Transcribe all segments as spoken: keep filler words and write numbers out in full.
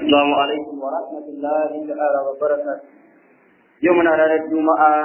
السلام عليكم ورحمة الله تعالى وبركاته. يومنا على الجمعة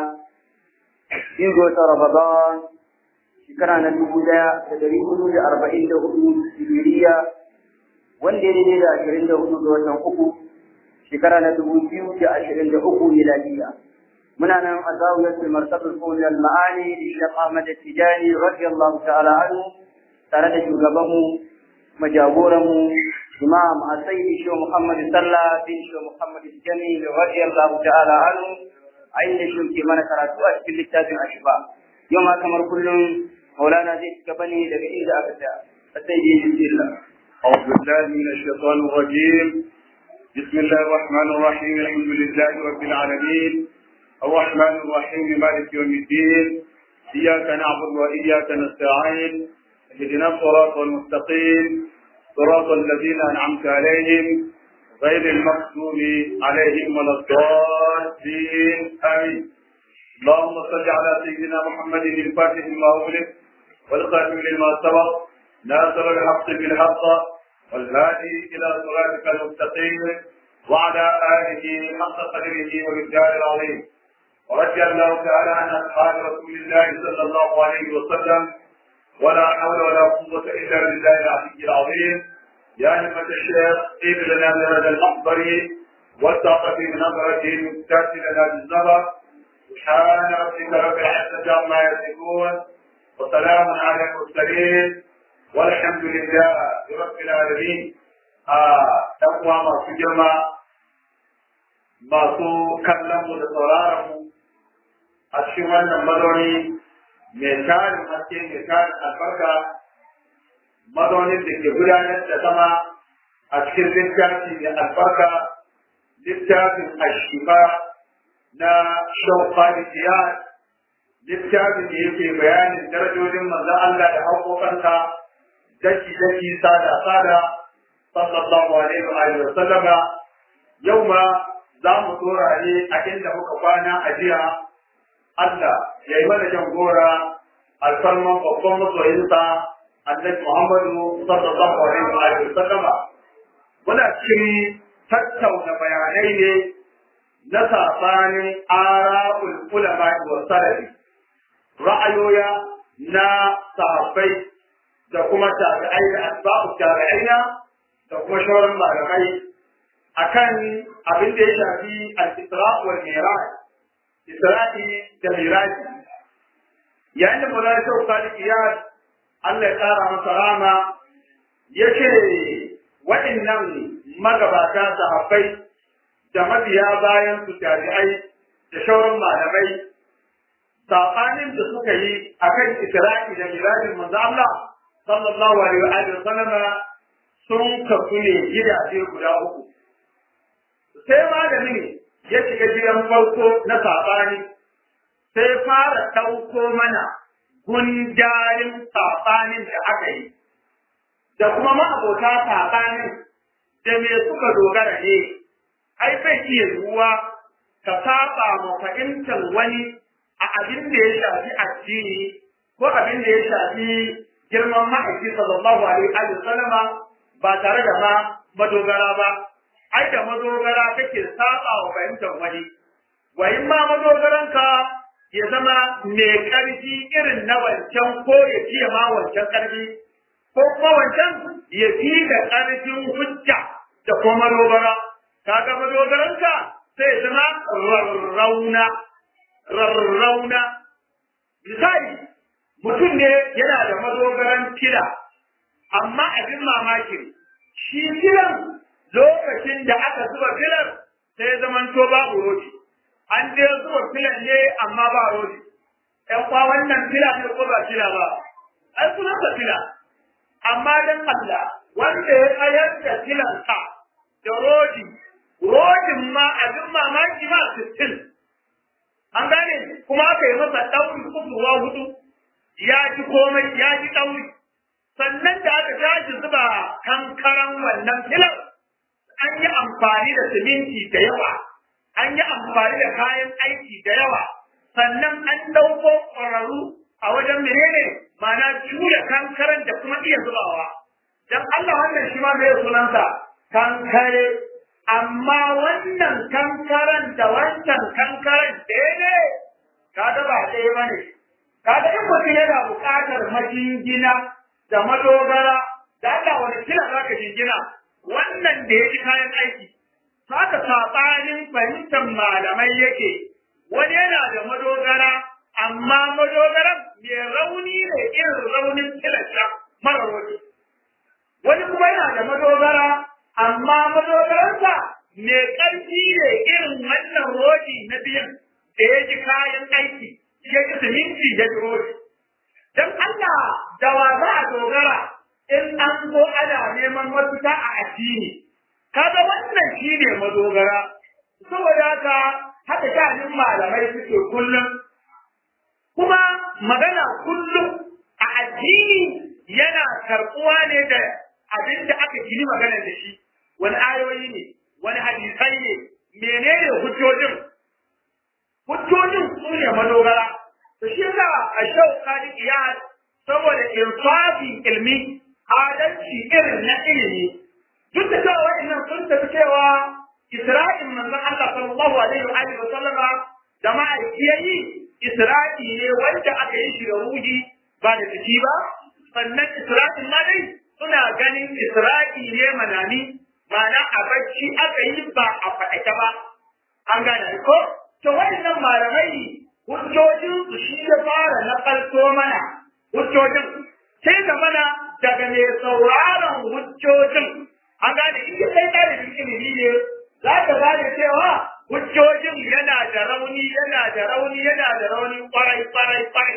يوم رمضان شكرا لله تدريب أربعين دهود سبيرية وندري إلى عشرين دهود وتنقبوا شكرا لله عشرين دهود ميلادية. من أنا أزاوية المرتبة الأولى المعاني للشيخ أحمد التجاني رضي الله تعالى عنه ترى شغبه مجاوره إمام السيد شو محمد صلى الله بن شو محمد الجميل رضي الله تعالى عنه عند شو كمان كراتوا في الكتاب الأشباه يوم كمر كل مولانا زيد كبني لبعيد أبدا السيد بسم الله. أعوذ بالله من الشيطان الرجيم. بسم الله الرحمن الرحيم. الحمد لله رب العالمين الرحمن الرحيم مالك يوم الدين إياك نعبد وإياك نستعين اهدنا الصراط المستقيم صراط الذين أنعمت عليهم غير المغضوب عليهم ولا الضالين آمين. اللهم صل على سيدنا محمد الفاتح لما أغلق والخاتم لما سبق ناصر الحق بالحق والهادي إلى صراطك المستقيم وعلى آله حق قدره ومقداره العظيم. ورضي الله تعالى عن أصحاب رسول الله صلى الله عليه وسلم ولا حول ولا قوة إلا بالله العلي العظيم. يا همة الشيخ قيل لنا بهذا المحضر والتقى في بنظرة تأتي لنا بالنظر. سبحان ربك رب العزة عما يصفون وسلام على المرسلين والحمد لله رب العالمين. أقوى ما في جمع ما سو كلام وتصراره أشوان المدوني مثال حتى مثال البركة مدوني بكبرانة تسمى أشكال للتاتي البركة للتاتي الشفاء نا شوقات الزياد للتاتي يكي بيان الدرجة من الله لحقوقا دكي دكي سادة سادة صلى الله عليه وآله وسلم. يوم زام طورا عليه أكين له كفانا أجيها Allah ya yi mana jangora alfarman babban masoyinsa Annabi Muhammadu sallallahu alaihi wa sallama. Muna cikin tattauna bayanai ne na sabanin ara'ul ulama wa salafi, ra'ayoya na sahabbai da kuma tabi'ai da asbabu tabi'ina da kuma shauran malamai akan abin da ya shafi al-Isra wal Mi'raj. Isra'i da Miraji yayin da Maulana Shehu Sadiq Iyad Allah ya tsara masa rama yace waɗannan magabata sahabbai da mabiya bayan su tabi'ai da shauran malamai sabanin da suka yi akan Isra'i da Mirajin manzo Allah sallallahu alaihi wa sallam sun kafu ne gidaje guda uku. Sai malami ne ya shiga gidan farko na saɓani sai fara ɗauko mana gundarin saɓanin da aka yi da kuma ma'abota saɓanin da me suka dogara ne. Ai bai iya zuwa ka saba ma fahimtar wani a abin da ya shafi addini ko abin da ya shafi girman ma'aiki sallallahu alaihi wa sallama ba tare da ma madogara ba. Ai da madogara kake saba wa fahimtar wani, wa in ma madogaranka ya zama mai ƙarfi irin na wancan ko ya fiye ma wancan ƙarfi, ko kuma wancan ya fi da ƙarfin hujja da kuma madogara. Kaga madogaranka sai ya zama rarrauna, rarrauna. Misali, mutum ne yana da madogaran fila, amma abin mamakin shi filan lokacin da aka zuba filar sai ya zaman to babu rodi. An je zuba filar ne amma ba rodi. ‘Yan kwa wannan fila ne ko ba fila ba, ai sunan ka fila. Amma dan Allah wanda ya tsayar da filansa da rodi, rodin ma abin mamaki ma sittin. An gane kuma aka yi masa ɗauri kusurwa hudu, ya ji komai ya ji ɗauri. Sannan da aka tashi zuba kankaran wannan filar, an yi amfani da siminti da yawa, an yi amfani da kayan aiki da yawa, sannan an ɗauko ƙwararru a wajen menene mana juya kankaran da kuma iya zubawa. Don Allah wannan shi ma mai sunansa kankare amma wannan kankaran da wancan kankaran ɗaya ne kaga ba ɗaya ba ne kaga in mutum yana buƙatar majingina da madogara da Allah wani kila za ka jingina wannan da ya ji kayan aiki haka saɓanin fahimtar malamai yake wani yana da madogara amma madogaran mai rauni ne irin raunin kilasta mara waje wani kuma yana da madogara amma madogaransa mai ƙarfi ne irin wannan rodi na biyan da ya ji kayan aiki ya ji siminti ya ji rodi don Allah da wa za a dogara in an zo ana neman mafita a addini kaga wannan shi ne madogara saboda haka haka shanin malamai suke kullum kuma magana kullum a addini yana karɓuwa ne da abin da aka gini maganar da shi wani ayoyi ne wani hadisai ne menene hujjojin hujjojin su ne madogara to shi yasa a shauka da iyad saboda insafin ilmi adalci irin na ilimi duk da cewa wa'annan sun tafi cewa Isra'il manzon Allah sallallahu alaihi wa alihi wa sallama da ma'aikiyyi Isra'i ne wanda aka yi shi da ruhi ba da jiki ba sannan Isra'il ma dai suna ganin Isra'i ne manani ma'ana a bacci aka yi ba a faɗake ba an gane ko to wa'annan malamai hujjojin su shi ya fara na falso mana hujjojin sai da mana daga mai sauraron hujjojin an gane in kai ɗalibin ilimi ne za ka gane cewa hujjojin yana da rauni yana da rauni yana da rauni kwarai kwarai kwarai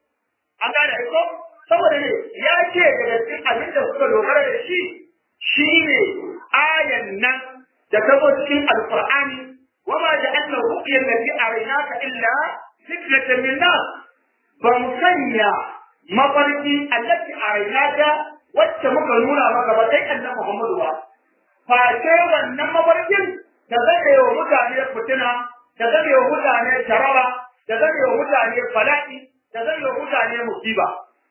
an gane ko saboda ne ya ce daga cikin abin da suka dogara da shi shi ne ayan nan da ta zo cikin alqur'ani wa ma ja'alna ru'ya allati araynaka illa fikratan min nas ba mu sanya mafarki allati araynaka wacce muka nuna maka ba sai annabi Muhammadu ba face wannan mafarkin da zai yi wa mutane fitina da zai yi wa mutane jaraba da zai yi wa mutane fala'i da zai yi wa mutane musiba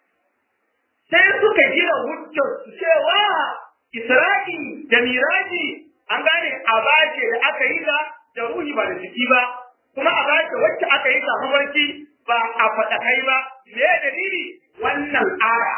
sai suka gina hujjar su cewa Isra'i da Miraji an gane abace da aka yi ta da ruhi ba da jiki ba kuma abace wacce aka yi ta mafarki ba a faɗa kai ba me dalili wannan aya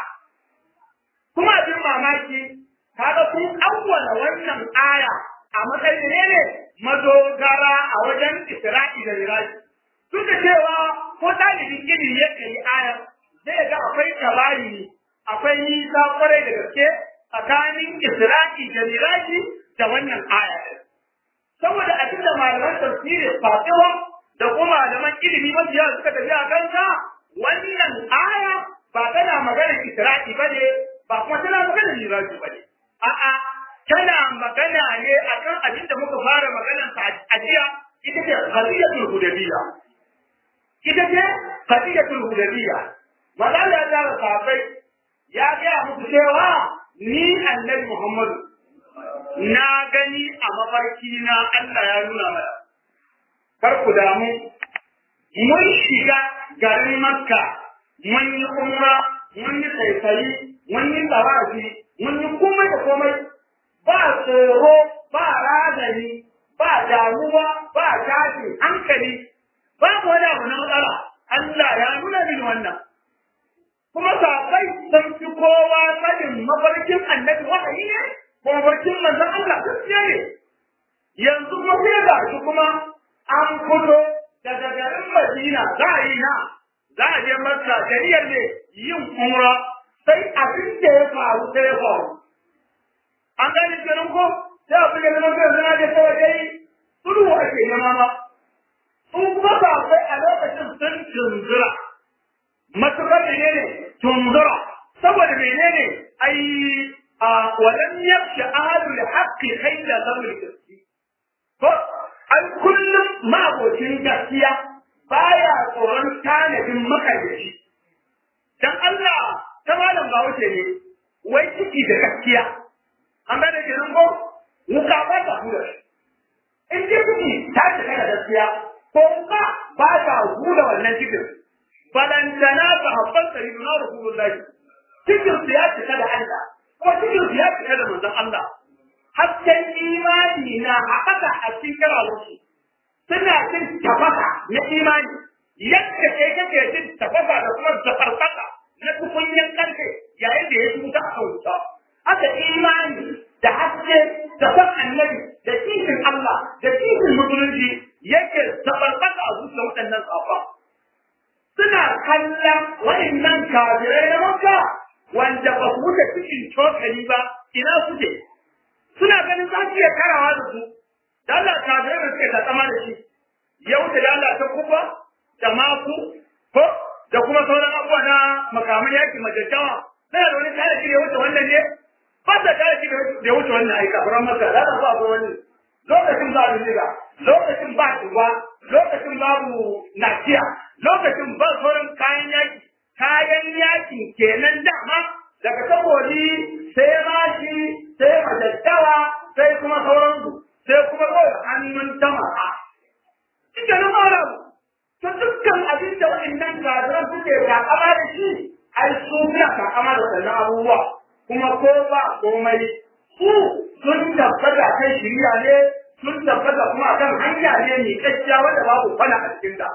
kuma abin mamaki kaga kun awwala wannan aya a matsayin ne ne madogara a wajen Isra'i da Miraji duk da cewa ko dalibin ilimi ya kai aya zai ga akwai tabari akwai nisa kwarai da gaske tsakanin Isra'i da Miraji da wannan aya saboda abin da malaman tafsiri fatiwa da kuma malaman ilimi mabiya suka tafi a kanka wannan aya ba tana maganar Isra'i bane ba kuma tana maganar Miraji bane a'a tana magana ne akan abin da muka fara maganar sa a jiya ita ce qadiyatul hudabiyya ita ce qadiyatul hudabiyya magana da sahabbai ya ga muku cewa ni annabi Muhammadu na gani a mafarki na Allah ya nuna mana kar ku damu mun shiga garin Makka mun yi umra mun yi saisayi mun yi tawafi mun yi komai da komai ba tsoro ba razani ba damuwa ba tashin hankali ba ko da wani matsala Allah ya nuna mini wannan kuma sahabbai sun fi kowa sanin mafarkin annabi wahayi ne ko mafarkin manzon Allah gaskiya ne yanzu kuma sai ga shi kuma an fito daga garin Madina za a yi na za a je Makka jariyar ne yin umra sai abin da ya faru sai ya faru an gani kenan ko sai abin da ya zama sai zana da kawai dai tudu ake nema ma sun kuma sahabbai a lokacin sun tunzura matukar menene tunzura saboda menene ai a walam yakhsha ahadul haqqi khayla zamul gaski ko an kullum mabocin gaskiya baya tsoron tanadin makayyaci dan Allah ta malam ba wuce ne wai ciki da gaskiya an ga da kenan ko wuka ba ta hura in ji ciki ta cika da gaskiya ko ka ba ta hura wannan cikin balantana ta habban sayyidina rasulullahi cikin su ya cika da Allah ko cikin su ya cika da manzon Allah hasken imani na haɓaka a cikin karawarsu suna jin tafasa na imani yadda kai kake jin tafasa da kuma zafarfasa na tukunyan karfe yayin da ya tuta a kan wuta haka imani da haske da san annabi da kishin Allah da kishin musulunci yake zafarfasa a zuciyar waɗannan tsafa suna kallon waɗannan kafirai na Makka wanda ba su wuce cikin cokali ba ina suke suna ganin za su iya karawa da su da Allah kafirai da suke tatsama da shi ya wuce da Allah ta kufa da maku ko da kuma sauran abubuwa na makaman yaki majajjawa sai da wani tare shi da ya wuce wannan ne ba da tare shi da ya wuce wannan aika furan maka za ta ba wani lokacin ba bindiga lokacin ba tuba lokacin babu nakiya lokacin ba sauran kayan yaki kayan yaki kenan dama daga saboda sai mashi sai majajjawa sai kuma sauransu sai kuma kawai hannun jama'a ita na mara ta dukkan abin da waɗannan gazaran suke takama da shi ai su suna takama da sannan abubuwa kuma ko ba komai su sun tabbata kan shirya ne sun tabbata kuma kan hanya ne mai gaskiya wanda babu kwana a cikin ta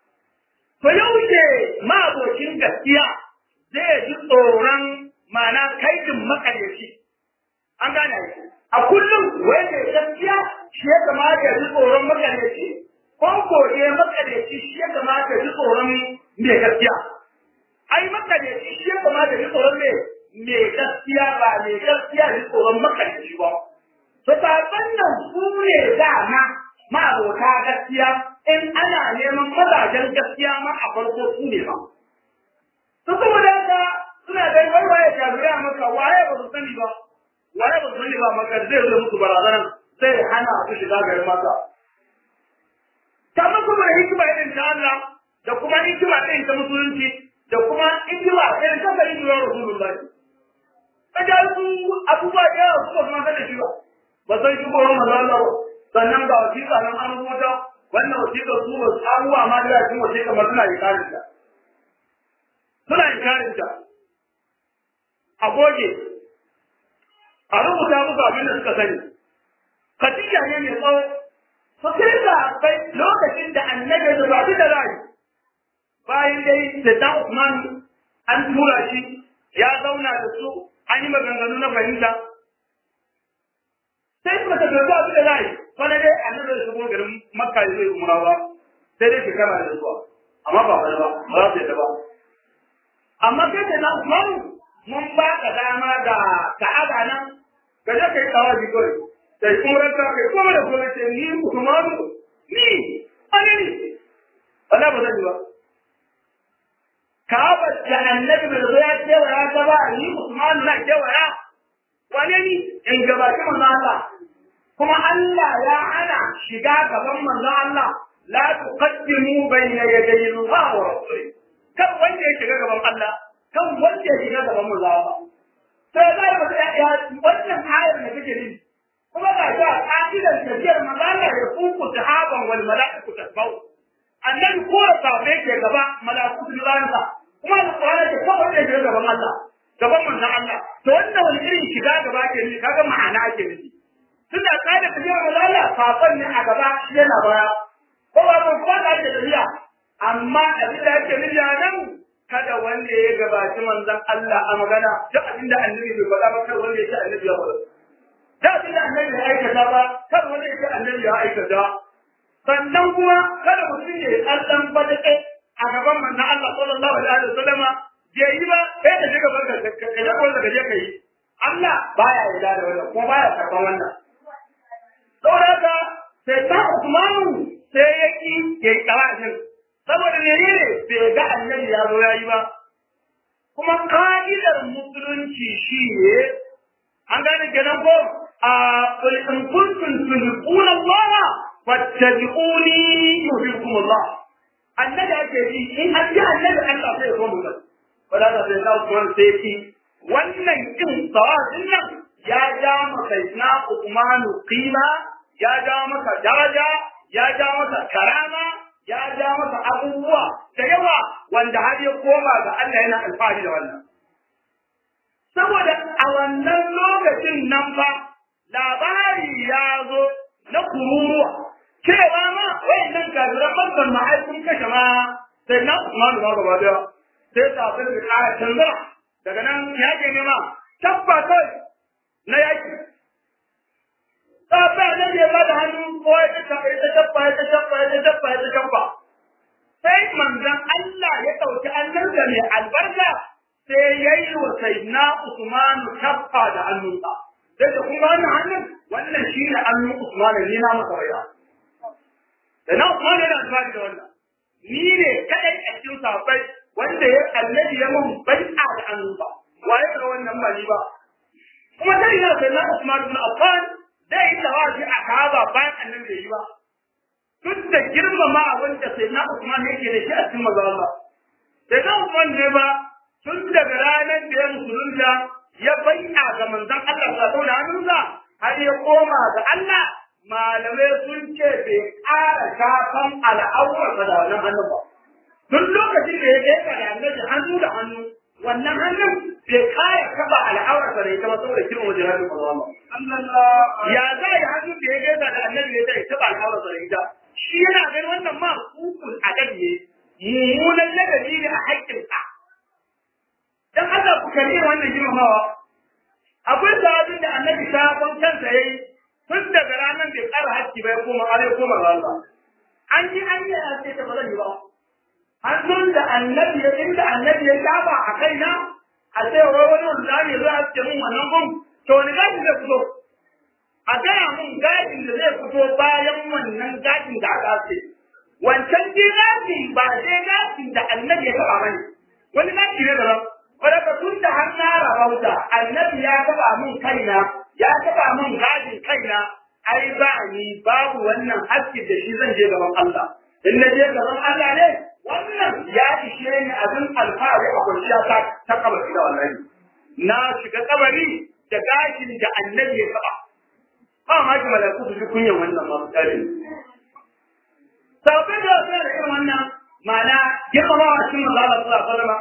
to yaushe ma abokin gaskiya zai ji tsoron ma'ana kaidin makaryaci an gane a kullum wanda gaskiya shi ya kamata ya ji tsoron makaryaci ko ko ne makaryaci shi ya kamata ya ji tsoron mai gaskiya ai makaryaci shi ya kamata ya ji tsoron mai mai gaskiya ba mai gaskiya ya ji tsoron makaryaci ba to saban nan su ne dama ma'abota gaskiya in ana neman mazajen gaskiya ma a farko su ne ba to saboda haka suna da warwaye jami'a maka waye ba su sani ba waye ba su sani ba maka zai zo musu barazanan sai hana su shiga garin maka kamar kuma hikima irin ta Allah da kuma hikima irin ta musulunci da kuma hikima irin ta bari zuwa Rasulullah kaga su abubuwa da yawa su kuma kada shi ba ba sai shi ko manzo Allah sannan ga wasiƙa nan an rubuta wannan wasiƙa su ba abubuwa ma da shi wasiƙa ma suna ikarin ta suna ikarin ta a goge a rubuta musu abin da suka sani Khadija ne mai tsawo to sai da bai lokacin da annabi da ba da rai bayan dai da ta Usman an tura shi ya zauna da su an yi maganganu na fahimta sai kuma ta ga da rai wanda dai annabi da shigo garin Makka zai umra ba sai dai shekara da zuwa amma ba ba ba ba sai da ba amma kai da na Usman mun ba ka dama da Ka'aba nan ka je kai tawaji kawai sai kuma ranka kai kuma da kuma ce ni Usman ni anani Allah ba zai ba Ka'aba da annabi da ya ce wa ya ta ba ni Usman na ce wa ya wane ni in gaba ki manzo Allah kuma Allah ya hana shiga gaban manzo Allah la tuqaddimu bayna yaday Allah wa rasulih kan wanda ya shiga gaban Allah kan wanda ya shiga gaban manzo Allah sai zai ba ya wannan ayar da kake yi kuma ga ta kaidan tafiyar manzo Allah ya fuku sahaban wal malaikatu tasbau annabi ko sahabbai ke gaba malaiku su ransa kuma alqur'ani ke ko wanda ya shiga gaban Allah gaban manzo Allah to wannan wani irin shiga gaba ke ni kaga ma'ana ake nufi tunda kaida tafiyar manzo Allah safan ne a gaba shi yana baya ko ba ko ko da ake tafiya amma abin da yake nufi nan kada wanda ya gabaci manzon Allah a magana duk abinda annabi bai faɗa ba kar wanda ya ce annabi ya faɗa duk abinda annabi ya aikata ba kar wanda ya ce annabi ya aikata sannan kuma kada mutum ya yi tsallan badake a gaban manzon Allah sallallahu alaihi wasallam bai yi ba sai ka shiga barka ka ga wanda ka je ka yi Allah baya yarda da wannan kuma baya karban wannan saboda haka sai ta Usman sai ya ki ya yi tawafin saboda ne ne bai ga annabi ya zo yayi ba kuma ka'idar musulunci shi ne an gane kenan ko a qul in kuntum tuhibbuna Allah fattabi'uni yuhibbukum Allah annabi ake ji in an ji annabi Allah sai ya so mu wala da sai ta kuma sai ki wannan kin sawabin nan ya ja maka na Uthmanu qima ya ja maka daraja ya ja maka karama ya ja masa abubuwa da yawa wanda har ya koma ga Allah yana alfahari da wannan saboda a wannan lokacin nan fa labarin kururuwa cewa ma wayannan kafiran bankan ma ai sun kashe ma sai na Usman ba gaba daya sai ta fara da kara canza daga nan yake ne ma tabba kai na yaki safa ne ya ba da hannu ko ya ta ta tabba ta tabba ta tabba ta tabba sai manzon Allah ya dauki annabta mai albarka sai yayi wa sayyidina Usman tabba da hannunsa sai da kuma wannan hannun wannan shine hannun Usman ne na masa waya da na Usman yana alfahari da wannan ni ne kadai a cikin sahabbai wanda ya annabi ya mun bai'a da hannunsa waye da wannan ba ni ba kuma sai ina sai na Usman ibn Affan da ita waji a Kaaba bayan annabi bai yi ba duk da girmama wanda sai na Usman yake da shi a cikin manzo Allah sai na Usman ne ba tun daga ranar da ya musulunta ya bai'a ga manzon Allah sallallahu alaihi wasallam har ya koma ga Allah malamai sun ce bai ƙara shafan al'aurar da wannan hannun ba duk lokacin da ya gaisa da annabi hannu da hannu wannan hannun bai kaya kaba al'aurar da ita ba saboda kiran wajen hannun Allah ya za ya hannu da ya gaisa da annabi ne zai taba al'aurar da ita shi yana ganin wannan ma hukun adab ne mummunan ladabi ne a haƙƙinsa dan Allah ku kalli wannan girmamawa akwai sahabin da annabi sabon kansa yayi tun daga ranar da tsara haƙƙi bai koma are koma ga Allah an yi an yi a ce ta ba zan yi ba hannun da annabi ya inda annabi ya saba a kaina a ce wai wani wanda ne za a ce mun wannan gun to wani gashi zai fito a gaya mun gashin da zai fito bayan wannan gashin da aka ce wancan dai gashi ba dai gashin da annabi ya taba bane wani gashi ne daban wadda ka tun da har na rabauta annabi ya taba mun kaina ya taba mun gashin kaina ai ba ni babu wannan hakki da shi zan je gaban Allah in na je gaban Allah ne wannan ya ishe ni abin alfahari a kwanciya ta ta kabari da wallahi na shiga kabari da gashin da annabi ya taba ba ma ki malaku su ji kunyan wannan ma tsari sabai da sai da irin wannan ma'ana girmamawa cikin manzo Allah sallallahu alaihi wasallam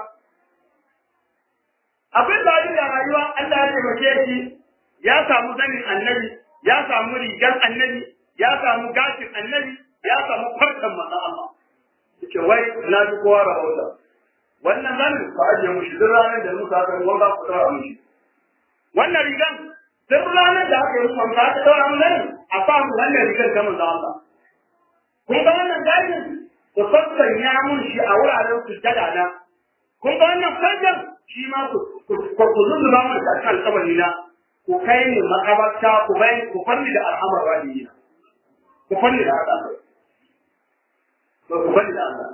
akwai tsari da rayuwa Allah ya taimake shi ya samu zanin annabi ya samu rigar annabi ya samu gashin annabi ya samu farkan manzo Allah yake wai na ji kowa rahoto wannan zanin ba aje mushi duk ranar da muka ga wanda ku tsara mushi wannan rigan duk ranar da aka yi mun ba ta tsara mun nan a fa mu wannan rigan ta manzo Allah kun ga wannan gashin ku sassanya mun shi a wuraren sujjada na kun ga wannan farkan shi ma ku ku zuba mun da kan kabari na ku kai ni makabarta ku bai ku fanni da al'amar waliyi ku fanni da Allah to ku fanni da Allah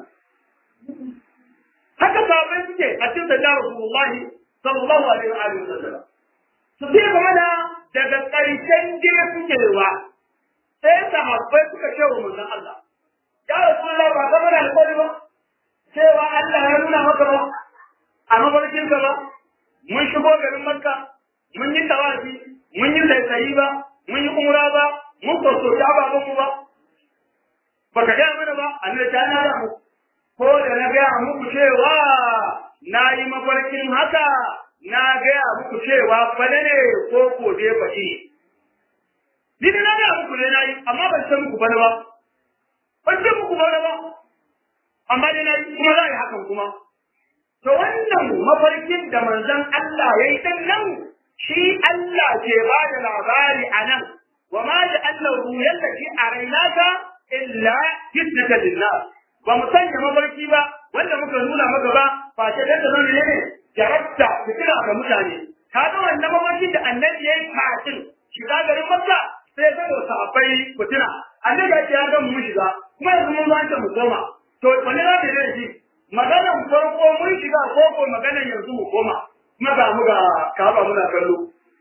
haka sahabbai suke a cikin da Rasulullahi sallallahu alaihi wa alihi wasallam su ce game da daga ƙarshen gida suke wa sai sahabbai suka ce wa manzon Allah ya Rasulullah ba ka mana alƙawari ba cewa Allah ya nuna maka ba a mafarkin ka ba mun shigo garin Makka mun yi tawafi mun yi laifayi ba mun yi umra ba mun kwaso ta ba mu ba baka ga mana ba annabi ta na da mu ko da na ga muku cewa na yi mafarkin haka na ga muku cewa fada ne ko ko dai faɗi ni da na ga muku ne nayi amma ban san muku bane ba ban san muku bane ba amma dai nayi kuma za yi hakan kuma to wannan mafarkin da manzon Allah yayi dan nan shi Allah ke ba da labari a nan wa ma da Allah ruyan da shi a rainaka illa fitnatan linnas ba mu sanya mafarki ba wanda muka nuna maka ba ba ce da zan ne ne jarabta fitina ga mutane ka ga wannan mafarkin da annabi yayi kafin shiga garin Makka sai ga sahabbai fitina annabi ya ga mu shiga kuma yanzu mun zo mu koma to wani za ta yi shi maganar farko mun shiga ko ko maganar yanzu mu koma kuma ga mu ga kaba muna kallo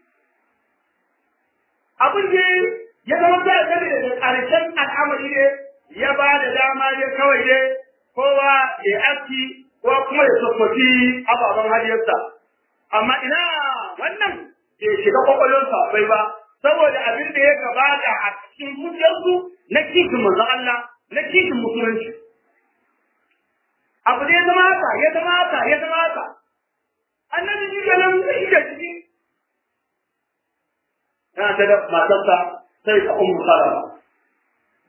abin da ya zama da gani da karshen al'amari ne ya ba da dama ne kawai ne kowa ya aski ko kuma ya tsofaffi ababen hadiyarsa amma ina wannan ke shiga kwakwalwarsa bai ba saboda abin da ya gabata a cikin zuciyarsu na kishin manzon Allah na kishin musulunci abu da ya zama haka ya zama haka ya zama haka annabi shi ke nan zai da ciki yana ta da matarsa sai ta ummu salama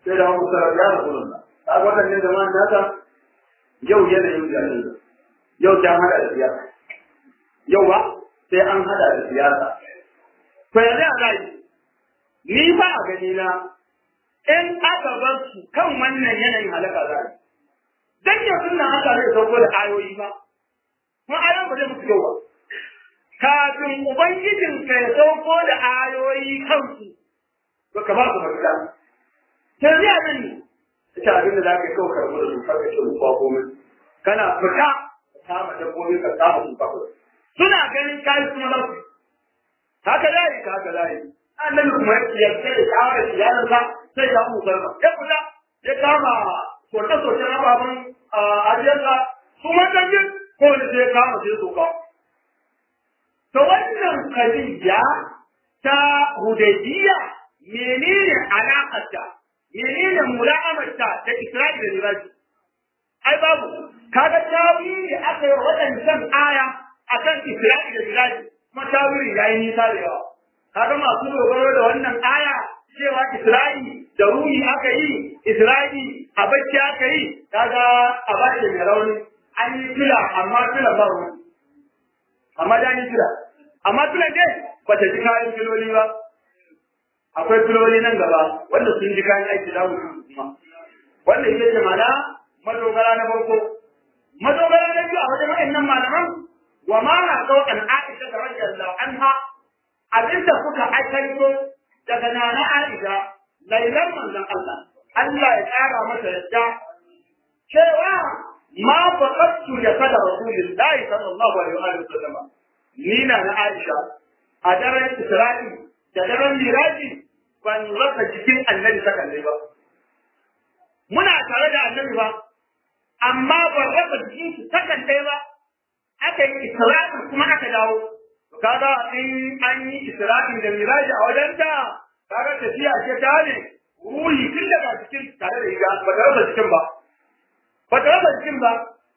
sai da Abu Bakar ya Rasulullah a wadannan zaman naka yau yanayin jami'a yau ta hada da siyasa yau ba sai an hada da siyasa to yanzu a zai ni ba a gani na in aka bar su kan wannan yanayin halaka zai dan yanzu nan haka zai sauko da ayoyi ba kuma ayoyin ba zai muku yau ba kafin ubangijin ka ya sauko da ayoyi kansu to ka ba su mafita sai zai nan ne ita abin da za ka yi kawai karɓar da su karɓar da su ba komai kana fita ka kama dabbobi ka kama su kawai suna ganin kayi kuma za su haka layi ka haka layi annabi kuma ya ce da shawara iyalansa sai ya mu sarfa ya fita ya kama soke soke na baban ajiyarsa su mataji ko da sai kama sai su ka to wannan kadiya ta hudaybiya menene alaƙarta menene mula'amarta da Isra'ila da Miraji ai babu kaga tawili aka yi wadannan aya akan Isra'ila da Miraji kuma tawili yayi nisa da yawa kaga masu dogaro da wannan aya cewa Isra'ila da ruhi aka yi Isra'ila a bacci aka yi kaga a bace mai rauni an yi fila amma fila ba ruwa amma da ni fila amma fila dai bata ji kayan filoli ba akwai filoli nan gaba wanda sun ji kayan aiki da kuma wanda yake ce mana madogara na farko madogara na biyu a wajen wa'annan malaman wa ma na zo an Aisha da radiyallahu anha abinda kuka aikaito daga nana Aisha lailan manzon Allah Allah ya kara masa yadda cewa ma faqattu ya kada rasulullahi sallallahu alaihi wa sallam ni na Aisha a daren Isra'i da daren Miraji ban rasa jikin annabi sakan dai ba muna tare da annabi ba amma ban rasa jikin shi sakan dai ba aka yi Isra'i kuma aka dawo to kaga in an yi Isra'i da Miraji a wajen ta kaga tafiya ce ta ne ruhi tun daga cikin tare da riga ba ta rasa jikin ba ba ta rasa jikin ba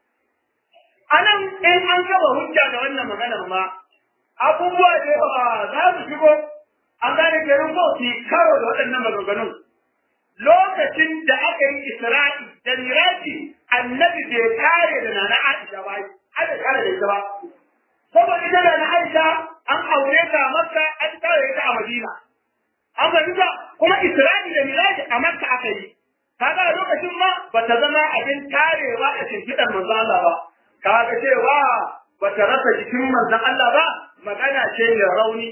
anan in an gaba hujja da wannan maganar ma abubuwa da yawa za su shigo an gane kenan ko su karo da waɗannan maganganun lokacin da aka yi Isra'i da Miraji annabi bai kare da nana Aisha ba aka kare da ita ba saboda ita da nana Aisha an aure ta a Makka an kare ta a Madina an fahimta kuma Isra'i da Miraji a Makka aka yi kaga a lokacin ma bata zama abin karewa a shimfiɗar manzon Allah ba kaga cewa bata rasa jikin manzon Allah ba magana ce mai rauni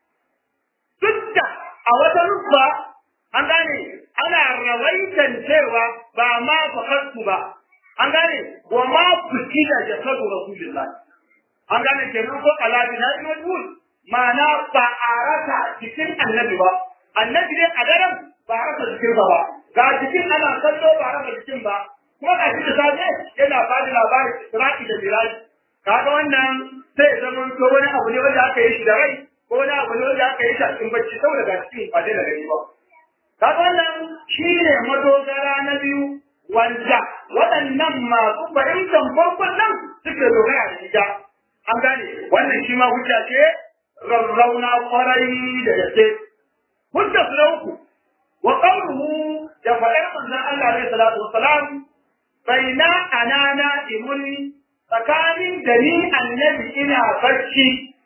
duk da a wata rufa an gane ana rawaitan cewa ba ma fakartu ba an gane wa ma fukida jasadu rasulullah an gane kenan ko alabi na yi wajul ma'ana ba a rasa jikin annabi ba annabi ne a daren ba a rasa jikin ba ga jikin ana kallo ba a rasa jikin ba kuma ga shi da safe yana ba da labarin Isra'i da Miraji kaga wannan sai zaman to wani abu ne wanda aka yi shi da rai ko wani abu ne wanda aka yi shi a cikin bacci saboda ga cikin ba dai da gani ba kaga wannan shine madogara na biyu wanda waɗannan masu fahimtar farkon nan suke dogara da ita an gane wannan shi ma hujja ce rarrauna kwarai da gaske hujja su na uku wa qawluhu da faɗar manzon Allah alaihi salatu wassalam baina anana imuni tsakanin da ni annabi ina barci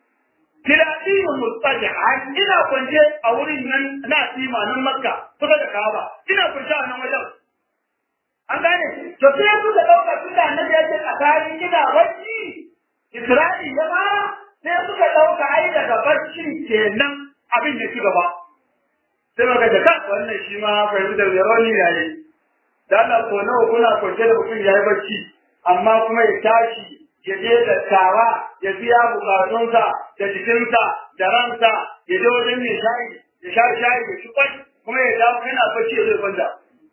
Filaɗin mustajihan ina kwance a wurin nan na tsima nan Makka kusa da Kaaba ina kwance a nan wajen an gane to sai su da dauka tunda annabi ya ce tsakanin ina barci Isra'i ya ba sai suka dauka ai daga barci kenan abin da ci gaba sai maka da kan wannan shi ma fahimtar yaroni yayi da Allah ko nawa kuna kwance da mutum yayi barci amma kuma ya tashi ya je da tawa ya biya bukatunsa da jikinsa da ransa ya je wajen mai shayi ya sha shayi ya ci kwai kuma ya dawo kana bacci ya zai kwanta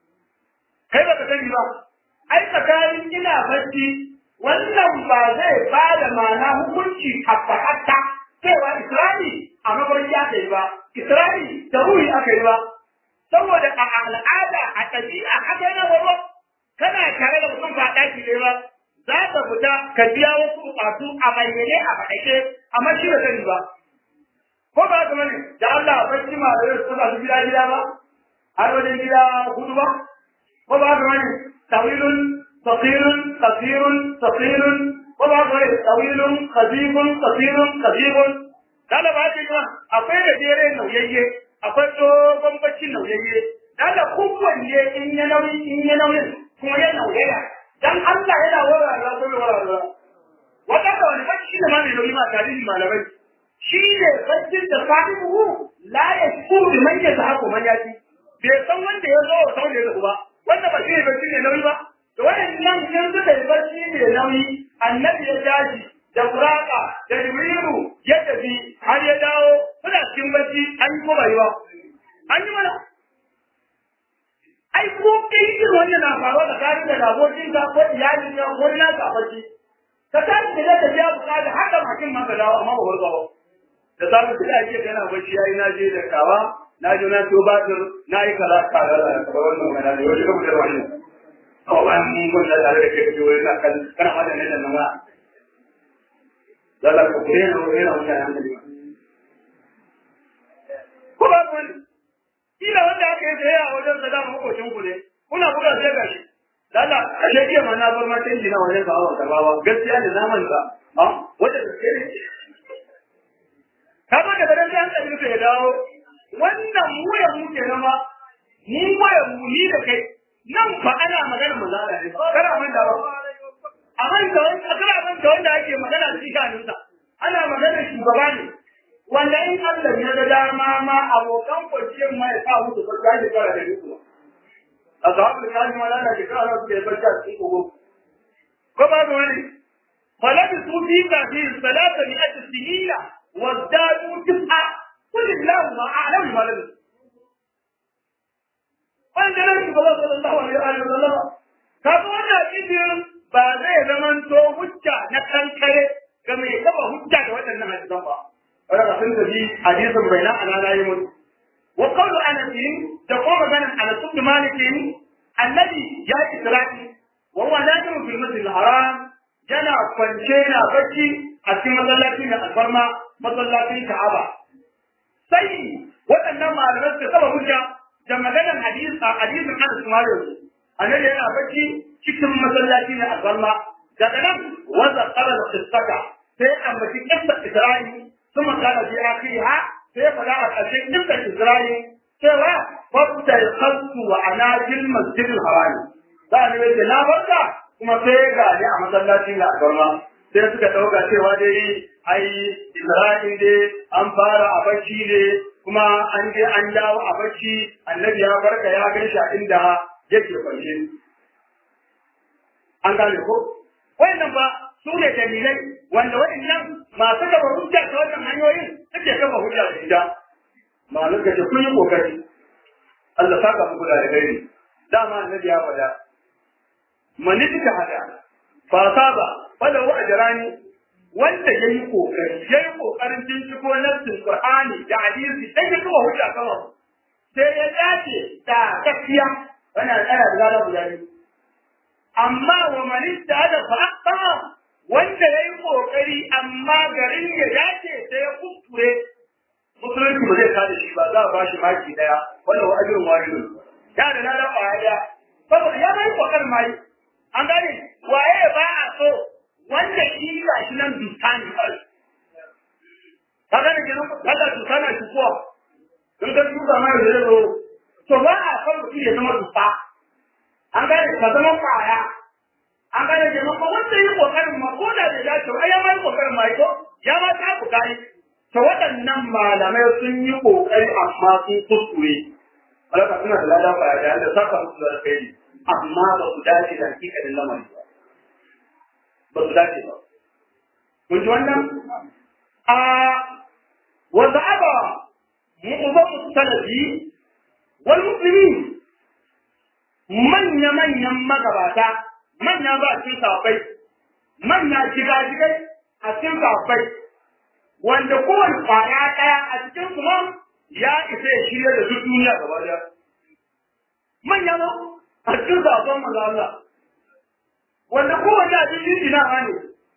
kai ba ka sani ba ai tsakanin ina bacci wannan ba zai ba da ma'ana hukunci hatta hatta cewa Isra'i a mafarki aka yi ba Isra'i da ruhi aka yi ba saboda a al'ada a ɗabi'a aka yi na warwa kana tare da mutum ba ɗaki ne ba za ka fita ka biya wasu bukatu a bayyane a faɗake amma shi ba sani ba ko ba haka bane da Allah barci ma da su ba su gida gida ba har wajen gida hudu ba ko ba ga wani tawilun taqirun qasirun taqirun ko ba ga wani tawilun qasirun qasirun qasirun dala ba ce ba akwai da jere nauyayye akwai dogon bacci nauyayye dala kowanne in ya nauyi in ya nauyi kuma ya nauyaya dan Allah yana warware ko warware wanda da wani bacci da ma mai nauyi ma tarihi malamai shi ne baccin da fadihu la yashkuru liman yatahaqqu man yati bai san wanda ya zo sau da ya ba wanda ba shi ne bacci ne nauyi ba to wannan in suka yi bacci ne nauyi annabi ya tashi da buraka da jibrilu ya tafi har ya dawo suna cikin bacci an yi ko bai ba an yi mana ai ko kai irin wannan na faruwa da kare da abokin ka ko iyali ka ko na ka bacci ka tashi da ka biya bukata haka makin ma ka dawo amma ba warka ba da sabu da ake kana bacci yayi na je da kawa na je na to batir na yi kaza kaza da wannan magana da yau da kuma da wannan ko ba mun gon da tare da kai to yana kan kana hada ne da nan wa dala ko ne no ne na mutane hankali ko ba kun ila wanda aka yi tsaye a wajen da dama makocin ku ne kuna buga sai gashi dala a shekiya ma na bar ma canji na wajen ka hawa karbawa gaskiya ne na manta ha wanda da ke ka ba da daren hankali ka ya dawo wannan mu ya mu ke nama mu waya mu ni da kai nan fa ana magana mazala ne kar a manta ba amma da wanda kar a manta wanda ake magana da shi kanunsa ana magana shugaba ne wanda in Allah ya ga dama ma abokan kwanciyar ma ya sa musu farka da fara da musu azabu kan ma lana da kana da barka cikin kogo ko ba ga wani falabi su fi ka fi salata bi at-sinina wa zadu tis'a kulillahu ma a'lamu ma lahu wanda nan shugaba sallallahu alaihi wa sallam kaga wannan idin ba zai zamanto hujja na kankare ga mai kafa hujja da waɗannan hadisan ba ولكن في حديث بين أنا لا يموت وقول أنس تقوم بين أنس بن مالك الذي جاء إسرائيل وهو ناجم في المسجد الحرام جنا فنشينا بشي أتي مصلاتين الفرما مصلاتين كعبة سي وأنما على نفس سبب وجه جمعنا الحديث حديث أنس بن مالك الذي جاء بشي شكل مصلاتين الفرما جنا وذكر القصة سيأم في قصة إسرائيل ثم قال في آخرها سيفلا أشيء نفس إسرائيل سوى فابتلقلت وأنا في المسجد الحرام ثاني بيت لا بركة كما سيقى لأحمد الله جل وعلا سيسكى توقع سوى دي أي إسرائيل دي أنفار أبشي دي كما أنجي أنجاو أبشي النبي يا بركة يا بيشا عندها يكي فنشي أنت لكو وين نبا سورة جميلة wanda wa'annan masu gaba hujja ta wannan hanyoyin suke gaba hujja da ita malum kace kun yi kokari Allah saka muku da alheri dama annabi ya faɗa man tika hada fa saba fala wa ajrani wanda yayi kokari yayi kokarin binciko nassin Qur'ani da hadisi sai ya gaba hujja kawai sai ya dace da gaskiya wannan tsara da zalla guda ne amma wa man tada fa aqta wanda ya yi ƙoƙari amma garin ya dace sai ya kuskure musulunci ba zai kada shi ba za a ba shi maki ɗaya wanda wa ajirin wani ne ya da na dafa ya ɗaya saboda ya mai ƙoƙarin mai an gane waye ba a so wanda shi ga shi nan dutani kai ka gane kenan Allah dutana shi kuwa in ka tuka mai da zo to ba a son mutum ya zama duta an gane ka zama kwaya an gane ke maka wanda yi kokarin ma ko da bai dace ai ya ma yi kokarin ma ko ya ma ta ku kai to waɗannan malamai sun yi kokari amma sun kuskure alaka suna da lada ba da da saka musu da kai amma ba su dace da hakikalin lamarin ba su dace ba kun ji wannan a wa za'aba mu'zamu salafi wal muslimin manya manyan magabata manya ba cikin safai manya jigajigai a cikin safai wanda kowane kwaya ɗaya a cikin su ma ya isa ya shirya da duk duniya gaba daya manya ma a cikin safan manzo Allah wanda kowane abin yin dina ne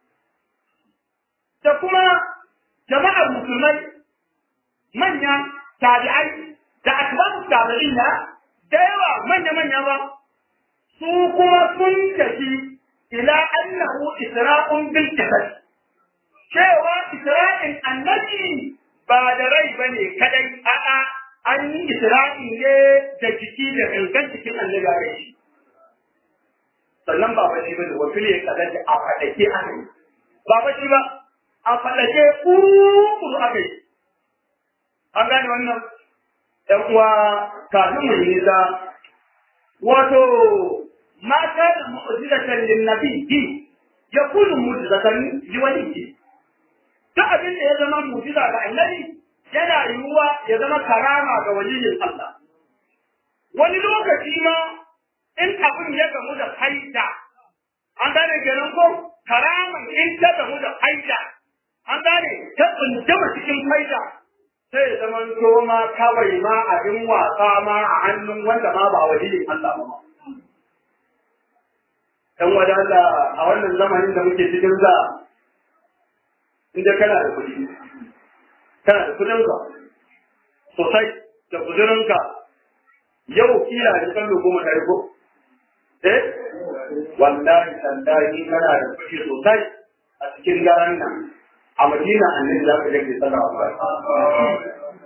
da kuma jama'ar musulmai manya tabi'ai da akbaru tabi'ina da yawa manya-manya ba su kuma sun tafi ila annahu isra'un bil jasad cewa isra'in annabi ba da rai bane kadai a'a an yi isra'in ne da jiki da gangan cikin annabi a shi sannan ba ba shi bane wa fili kadai a fadake aka yi ba ba shi ba a fadake kuru aka yi an gane wannan ɗan uwa kafin mu yi za wato mata da mu'jizatan lin nabi ya kunu mu'jizatan li waliyi duk abin da ya zama mu'jiza ga annabi yana yiwuwa ya zama karama ga waliyin Allah wani lokaci ma in abin ya gamu da faida an gane kenan ko karaman in ta gamu da faida an gane ta tsundama cikin faida sai zaman to ma kawai ma abin wasa ma a hannun wanda ma ba waliyin Allah ba dan wadanda a wannan zamanin da muke cikin za inda kana da kuɗi kana da kuɗin ka sosai da kudirin ka yau kila da kallo goma tare ko eh wallahi tallahi kana da kuɗi sosai a cikin garan nan a Madina annabi za ka je sallallahu alaihi wasallam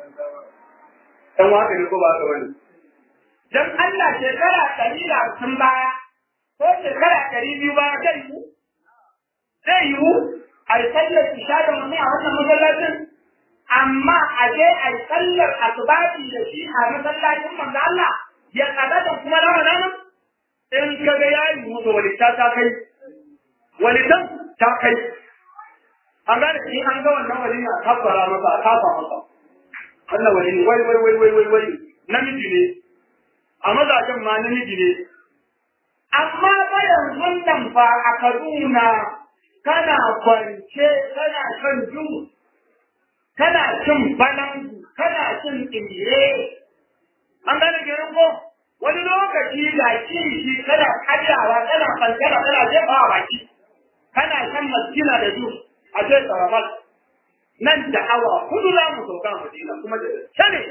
dan waka ne ko ba ka bane dan Allah shekara ɗari da hamsin baya ko shekara ɗari biyu baya zai yi zai yi a yi sallar isha da mutum a wannan masallacin amma a je a yi sallar asubahi da shi a masallacin manzo Allah ya kada da kuma Ramadan in ka ga yayi mutu walita ta kai walitan ta kai an gane shi an ga wannan wali a kabbara masa a kafa masa wannan wali wai wai wai wai wai wai namiji ne a mazajen ma namiji ne amma ba yanzu nan fa a Kaduna kana kwance kana kan ju kana cin balangu kana cin tsire an gane gerin ko wani lokaci da kishi kana kajawa kana kankara kana jefa a baki kana shan maskina da ju a ce tsarabar nan da awa hudu za mu sauka Madina kuma da gaske ne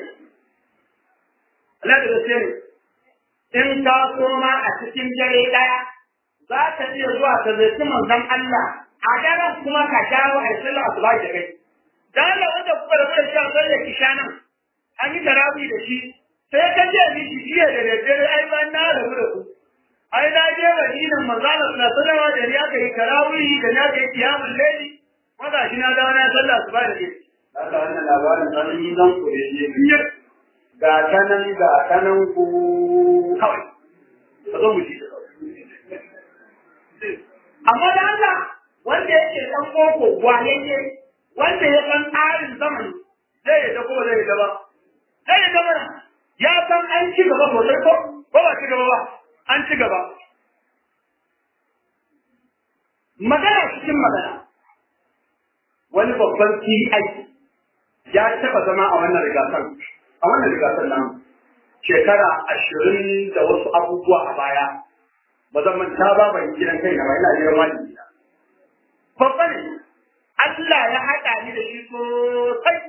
Allah da gaske ne in ka koma a cikin dare daya za ka iya zuwa ka zai manzon Allah a daren kuma ka dawo a sallar asuba da kai dan Allah wanda kuka da kuka sha sallar isha nan an yi tarawih da shi sai ka je ni shi jiya da daddare ai ban na rabu da ku ai na je Madina manzon Allah sallallahu alaihi wasallam da ya kai tarawih da na kai qiyamul layli wanda shi na dawo na sallar asuba da kai Allah wannan labarin sanin yi zan ku ne ga tanan ga tanan ku kawai ka zo mu ji amma da Allah wanda yake dan boko wayayye wanda ya san tsarin zamani zai ya dago zai gaba zai ya gaba ya san an ci gaba sosai ko ba ba ci gaba ba an ci gaba magana cikin magana wani babban C I ya taba zama a wannan rigasar a wannan rigasar nan shekara ashirin da wasu abubuwa a baya ba zan manta ba ban gidan kai na ba ina jiran wani babba ne Allah ya haɗa ni da shi sosai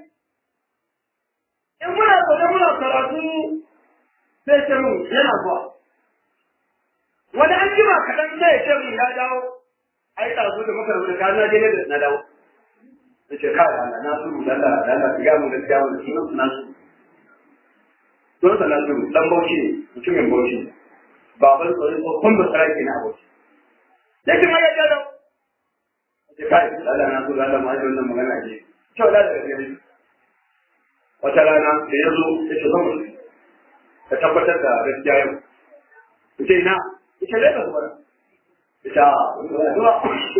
in muna zaune muna karatu sai ce mun yana zuwa wani an jima kaɗan sai ce mun ya dawo ai ɗazu da muka rubuta na je ne da na dawo na ce kai Allah na suru da Allah da Allah ya mu gaskiya mu sunan sunan su don sa na suru dan bauchi ne mutumin bauchi baban tsori ko kun ba sarki na bauchi yake mai ya dawo ce kai Allah na suru Allah ma ji wannan magana ce to da da gari wata rana da ya zo ya ce zama ka tabbatar da gaskiya yau ce na ita dai ka zuwa ita zuwa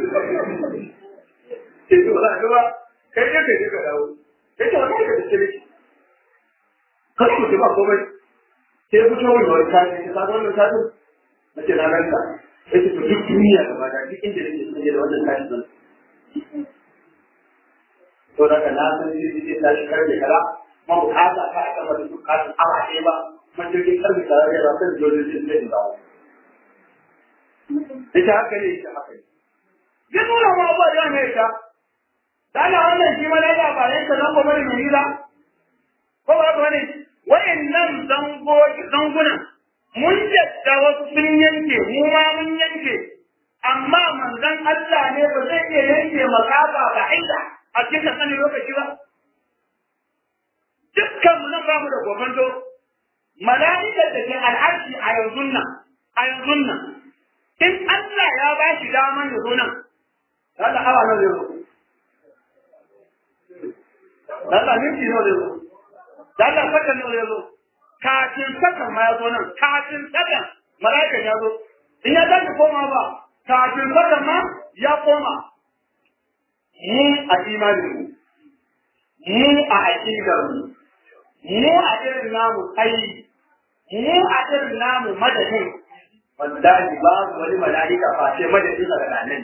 ce to za ka kai ne kai ne ka dawo sai to wani ka dace miki kai ku ba komai sai ku tawo da wani kai ka ga wannan kai nace na ganta sai ku duk duniya gaba da duk inda nake son da wannan kai zan to daga na san shi shi ta shi karbe kala ma bukata ka aka ba duk kasu awa ɗaya ba man jirgin karbe kala ya ba sai dole sai sai dawo ita haka ne ita haka ne ya nuna ma ba da mai ta dana wannan shi ma na labarai ka nan gobe da nila ko ba ka wani wayannan zango zangunan mun yadda wasu sun yanke mu ma mun yanke amma manzon Allah ne ba zai iya yanke makaba ba aida a cikin sanin lokaci ba dukkan mu nan ba mu da gobanto mala'ika da ke al'arshi a yanzu nan a yanzu nan in Allah ya ba shi daman ya zo nan Allah awa nan zai zo Allah minti nawa zai zo Allah sakan nawa zai zo kafin sakan ma ya zo nan kafin sakan mala'ikan ya zo in ya tashi koma ba kafin sakan ma ya koma mu a imanin mu mu a aƙidar mu mu a irin namu kai mu a irin namu madadin wallahi babu wani mala'ika fa sai madadin sa daga nan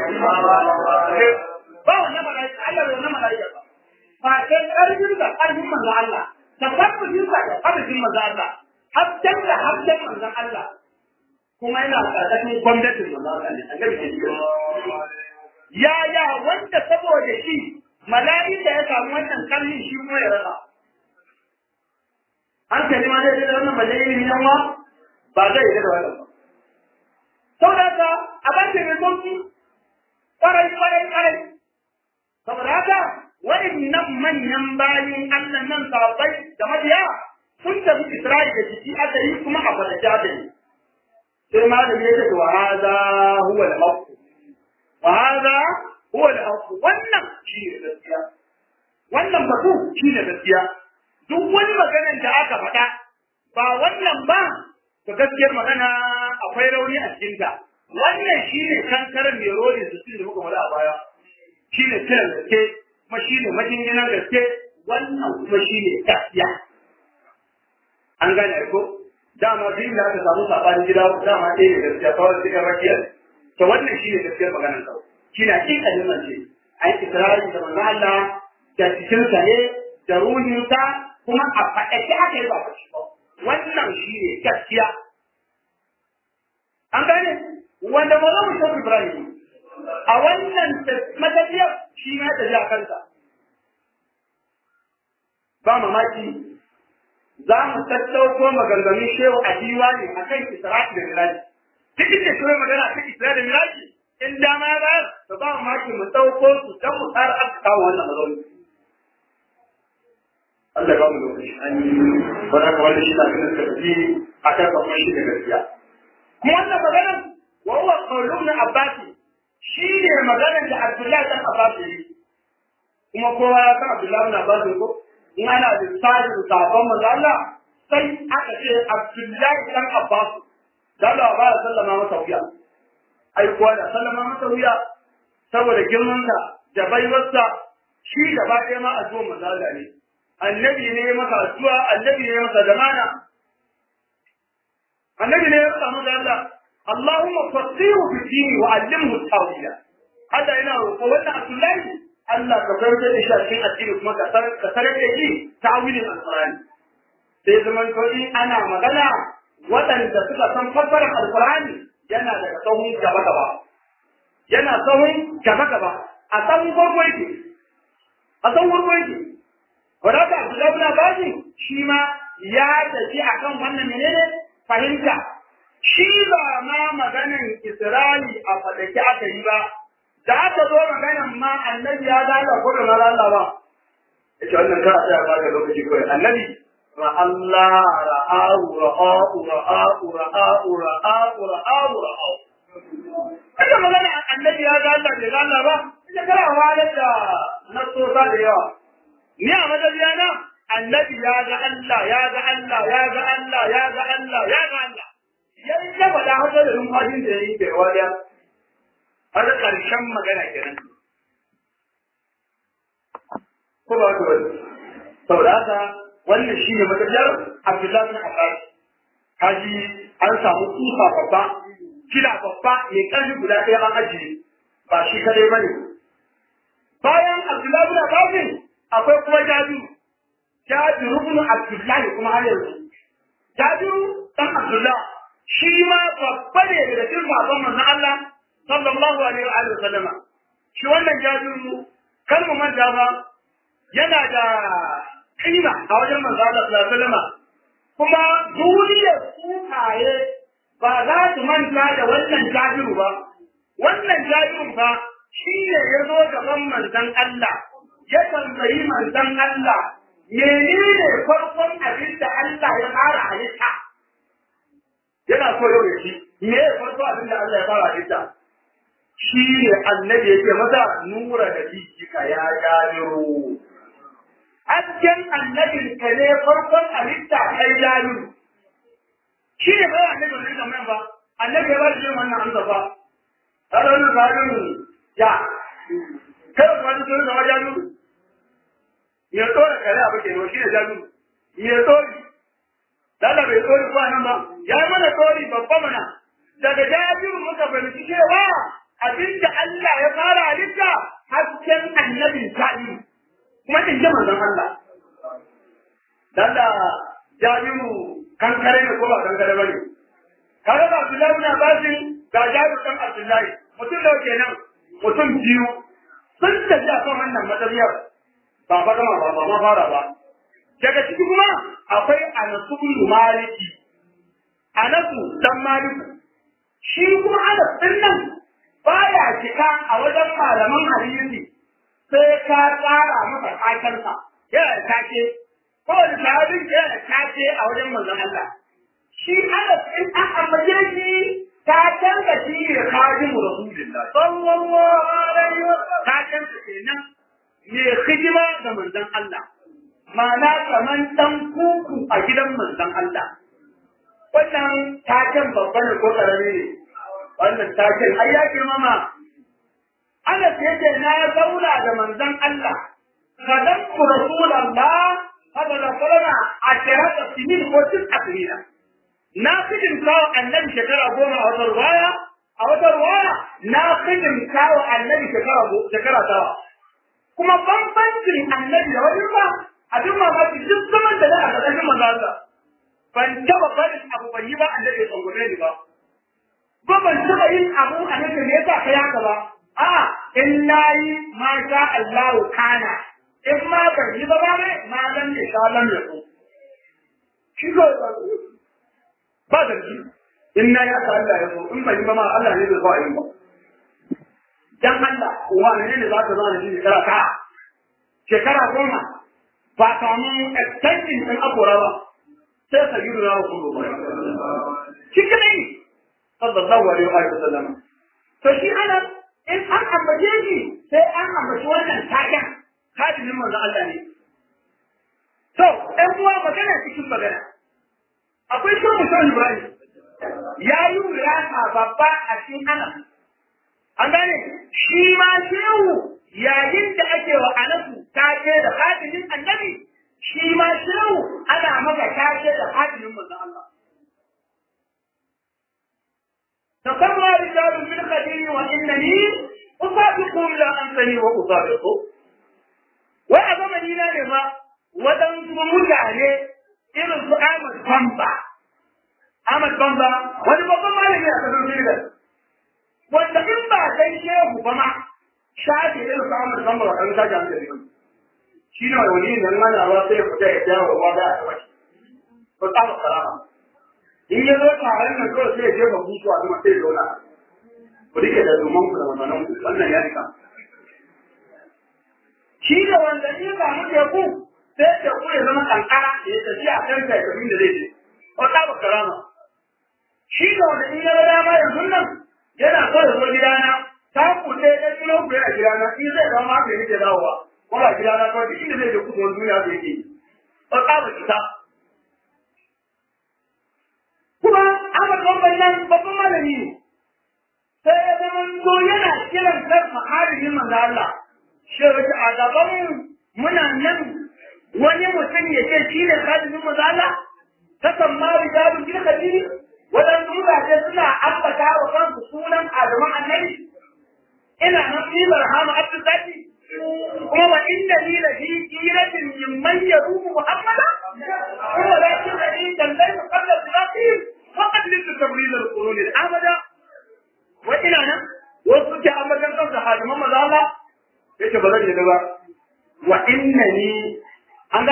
ba wannan mala'ika Allah bai wannan mala'ika ba fa sai karfin da karfin manzo Allah tabbacin sa da karfin manzo Allah habdan da habdan manzo Allah kuma yana karkashin gwamnatin manzo Allah ne annabi ke ya ya wanda saboda shi mala'ika ya samu wannan karfin shi kuma ya rasa an kalli ma zai da wannan mala'ika ne yawa ba zai yi da wannan ba saboda haka a bakin mai sauki kwarai kwarai kwarai saboda haka waɗannan manyan bayin Allah nan sahabbai da mabiya sun tafi Isra'ila da jiki aka yi kuma a fadace aka yi sai malami ya ce wa hadha huwa al-haqq wa hadha huwa al-haqq wannan shi ne gaskiya wannan batu shi ne gaskiya duk wani maganar da aka faɗa ba wannan ba to gaskiyar magana akwai rauni a cikin ta wannan shine kankaran mai roli su da muka faɗa a baya shine kiran gaske kuma shine majinginan gaske wannan kuma shine gaskiya an gane ko dama duk da aka samu sabanin gida dama ɗaya ne gaskiya kawai cikin rakiyar to wannan shine gaskiyar maganar kawai shine hakikalin nan ce an Isra'ila da manzo Allah da cikin sa ne da ruhinsa kuma a faɗaƙe aka yi ba shi ba wannan shi ne gaskiya an gane wanda ba za mu san Ibrahim a wannan matafiyar shi ne ta ja kansa ba mamaki za mu tattauko maganganun shehu a diwani a kan Isra'i da Miraji duk da shehu magana kan Isra'i da Miraji in dama ya bayar to ba mamaki mu ɗauko su don mu tsara aka kawo wannan mazauni Allah ba mu lokaci ba za ka wanda shi na ganin ka tafi a kan kuma shi da gaskiya kuma wannan maganar wa huwa qawlun Abbas shi ne maganar da Abdullahi dan Abbas yi kuma kowa ya san Abdullahi dan Abbas ko in ana da tsari da sabon manzo Allah sai aka ce Abdullahi dan Abbas da Allah ba ya sallama masa wuya ai kuwa da sallama masa wuya saboda girmansa da baiwarsa shi gaba ɗaya ma a zuwa manzo Allah ne annabi ne masa addu'a annabi ne masa zamana annabi ne ya samu da Allah Allahumma fasihu fi dini wa allimhu tawila hada ina roƙo wannan Abdullahi Allah ka bar da shi a cikin addini kuma ka sanar ka sanar da shi tawilin alqur'ani sai zaman to in ana magana waɗanda suka san fassarar alqur'ani yana da tsawon gaba gaba yana tsawon gaba gaba a tsawon farko yake a tsawon farko yake wadda Abdullahi bin Abbas shi ma ya tafi akan wannan menene fahimta shi ba ma maganan Isra'i a fadake aka yi ba da aka zo maganan ma annabi ya daga ko da Allah ba yace wannan ka sai ba da lokaci kai annabi ra Allah ra'u ra'u ra'u ra'u ra'u ra'u ra'u kada magana annabi ya ga Allah bai ga Allah ba ita kara walar da naso da yawa ni a madadiyana annabi ya ga Allah ya ga Allah ya ga Allah ya ga Allah ya ga Allah yayin da ba da haka da rumfashin da yayi bai wariya har karshen magana kenan ko ba ko saboda haka wannan shine madadiyar Abdullahi bin Abbas haji an samu kufa babba kila babba mai karfi guda ɗaya an ajiye ba shi kadai bane bayan Abdullahi bin Abbas akwai kuma Jabiru Jabiru ibn Abdullah kuma har yanzu Jabiru dan Abdullah shi ma babba ne daga cikin baban manzon Allah sallallahu alaihi wa sallama shi wannan Jabiru kar mu manta ba yana da kima a wajen manzo Allah sallallahu alaihi wasallam kuma duniyar sukaye ba za su manta da wannan jabiru ba wannan jabiru ba shi ne ya zo gaban manzon Allah ya tambayi manzon Allah menene farkon abin da Allah ya fara halitta yana so yau ya ci me farko abin da Allah ya fara halitta shi ne annabi yake masa nura da bikika ya jabiru hasken annabin ka ne farkon halitta kai jabiru shi ne ba annabi wannan zaman ba annabi ya ba shi wannan amsa ba kada wannan jabiru ya kai ba ni so da jabiru ya tsora kare abu ke shi ne jabiru ya tsori dala bai tsori ko nan ba ya yi mana tsori babba mana daga jabiru muka fahimci cewa abinda Allah ya fara halitta hasken annabin ta'i kuma in ji manzon Allah dala jabiru kankare ne ko ba kankare ba ne kaga ba Abdullahi ibn Abbas ga jabiru kan Abdullahi mutum da kenan mutum biyu sun tafi akan wannan matsayiyar ba ba gama ba ba ma fara ba daga ciki kuma akwai Anas ibn Maliki Anas dan Maliku shi kuma Anas din nan baya cika a wajen malaman hadisi sai ka tsara masa kakansa yana take ko da sahabin yana take a wajen manzon Allah shi Anas din an ambace shi ta canza shi ne khadimu Rasulullah sallallahu alaihi wasallam ta canza kenan ne hidima ga manzon Allah ma'ana kaman dan kuku a gidan manzon Allah wannan taken babba ne ko karami ne wannan taken ai ya girmama Anas yace na zauna da manzon Allah kadan ku Rasulullah hada da kalama a shirata sinin ko tin akrina na fidin kawo annabi shekara goma a wata ruwaya a wata ruwaya na fidin kawo annabi shekara shekara tawa kuma bambancin annabi da wani ba abin mamaki duk zaman da na a ƙarƙashin manzo Allah ban taɓa barin abu ban yi ba annabi ya tsangwame ni ba ko ban taɓa yin abu annabi ne yasa kai haka ba a in nayi ma sha Allah kana in ma ban yi ba ba ne ma lam ya sha lam ya so shi ko ba da shi in nayi haka Allah ya so in ban yi ba ma Allah ne zai so a yi ba dan Allah wani ne za ta zama da shi shekara ta shekara goma ba samu extension ɗin abura ba sai sa yi rura kullu ba shi kadai sallallahu alaihi wa sallam to shi ana in an ambace shi sai an ambaci wannan taken hadisin manzo Allah ne to ɗan uwa magana cikin magana akwai shi mutum Ibrahim ya yi wirasa babba a cikin Anas an gane shi ma shehu yayin da ake wa Anasu take da hadisin annabi shi ma shehu ana maka take da hadisin manzo Allah tasamma rijalun min khadiri wa innani usabiqu ila ansani wa usabiqu wai a zamani na ne ma waɗansu mutane irin su Ahmad Bamba Ahmad Bamba wani babban malami a kasar Senegal wanda in ba dai shehu ba ma shafi irin su Ahmad Bamba wa ɗan kaji hankali ba shi ne wani nan mana ba sai ya fita ya jawo wa da a wani ko tsara karama in ya zo taron nan kawai sai ya jefa butuwa kuma sai ya zauna ku rike da zuman ku da mazanan ku wannan ya rika shi da wanda in ba mu teku sai teku ya zama kankara da ya tafi a kan kai kabin da zai je ko tsara karama shi da wanda in ya ga dama yanzu nan yana so ya zo gidana ta kuɗe ɗan kilo ku yana gidana in zai zama haka yake dawowa ko ba gidana kawai duk inda zai je kusa wani duniya da yake ko tsara kita kuma Ahmad Bamba nan babban malami ne sai ya zama to yana kiran karfa hadisin manzo Allah shi wace a gaban muna nan wani mutum ya ce shi ne hadisin manzo Allah ta samma rijalun bil kadiri wadan mutane suna ambata wa kansu sunan Adamu annabi ina nan fi barhama abdul zaki kuma wa inna li la fi qiratin mimman yarumu muhammada huwa la yadri dan la qabla tilaqi faqad li tabril al qurun al amada wa ina nan wasu ke ambaton kansu hadiman manzo Allah yace ba zan yi ba wa inna ni an gane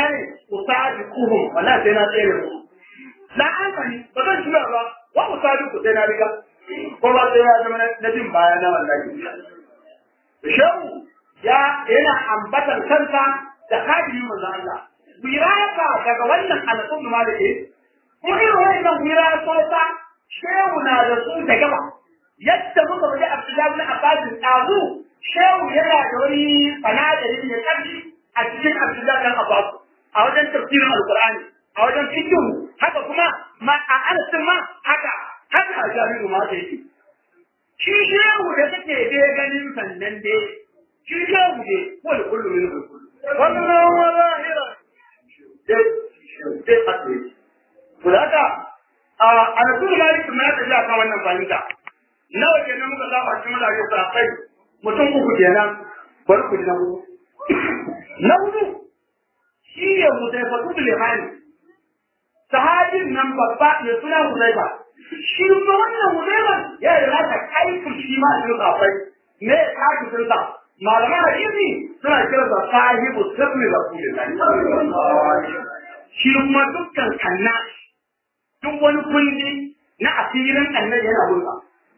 usadiquhum wallahi sai na tsere musu la an sani ba zan tura ba wa usadiqu sai na riga ko ba sai ya zama na jin baya na wallahi shehu ya yana ambatan kansa da hadirin manzo Allah wirasa daga wannan alƙum malike ko irin wannan wirasa ta shehu na da su da gaba yadda muka waje Abdullahi ibn Abbas dazu shehu yana da wani sanadari ne karfi a cikin Abdullahi ibn Abbas a wajen tafsirin Al-Qur'ani a wajen fiqh haka kuma ma a arsin ma haka haka a jami'u ma da yake shi shehu da take da ganin sannan dai shi shehu ne wal kullu min kullu wannan wazahira dai dai ake to haka a Al-Qur'ani kuma ya tafi akan wannan fahimta nawa kenan muka saba cikin mutane su akai mutum uku kenan bar ku na hudu na hudu shi ne Hudayfa ibn Limani sahabin nan babba ne suna Hudayfa shi ma wannan Hudayfa ya yi rasa aikin shi ma shi akwai ne kaji sun sa malaman hadisi suna kira da sahibu sirri Rasulullahi shi kuma dukkan kanna duk wani kundi na asirin annabi yana hulɗa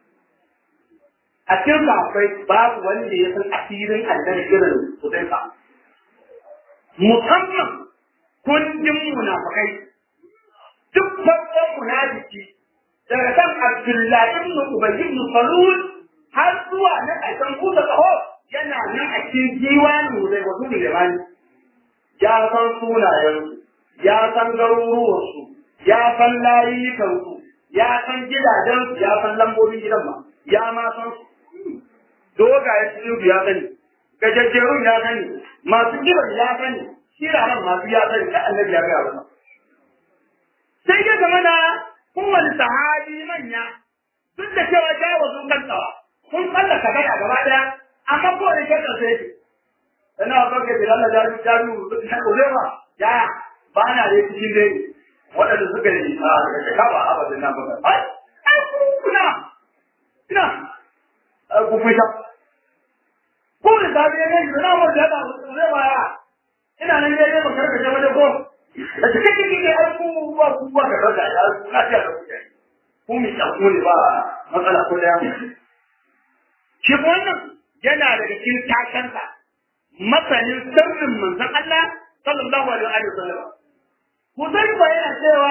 a cikin akwai babu wanda ya san asirin annabi irin Hudayfa musamman kundin munafikai duk babban munafiki daga kan Abdullahi ibn Ubay ibn Salul har zuwa na ƙarshen kusa tsaho yana nan a cikin diwanin da wasu limani ya san sunayensu ya san garuruwansu ya san layukansu ya san gidajensu ya san lambobin gidan ma ya ma san su dogaye cikin ya sani gajajjerun ya sani masu kiran ya sani shiraran masu ya sani ta annabi ya gaya ba sai ya zama na kowane sahabi manya duk da cewa jawo sun kantawa kun tsallaka gada gaba daya amma kowane ke ƙarfe yake ina kawai da Allah jari jari na ƙurewa yaya ba na da cikin dai waɗanda suka yi a daga kaba abadin nan baka ai ai kuna ina ku fita ko da sabi ne da na mu da ba ƙurewa ya ina nan dai ne bakar da jama'a ko da cikin cikin da ai ku ba ku ba da rada ya na ta da ku ku mi ta ku ne ba matsala ko da shi wannan yana daga cikin tashansa masanin sirrin manzon Allah sallallahu alaihi wa sallam Hudayfa yana cewa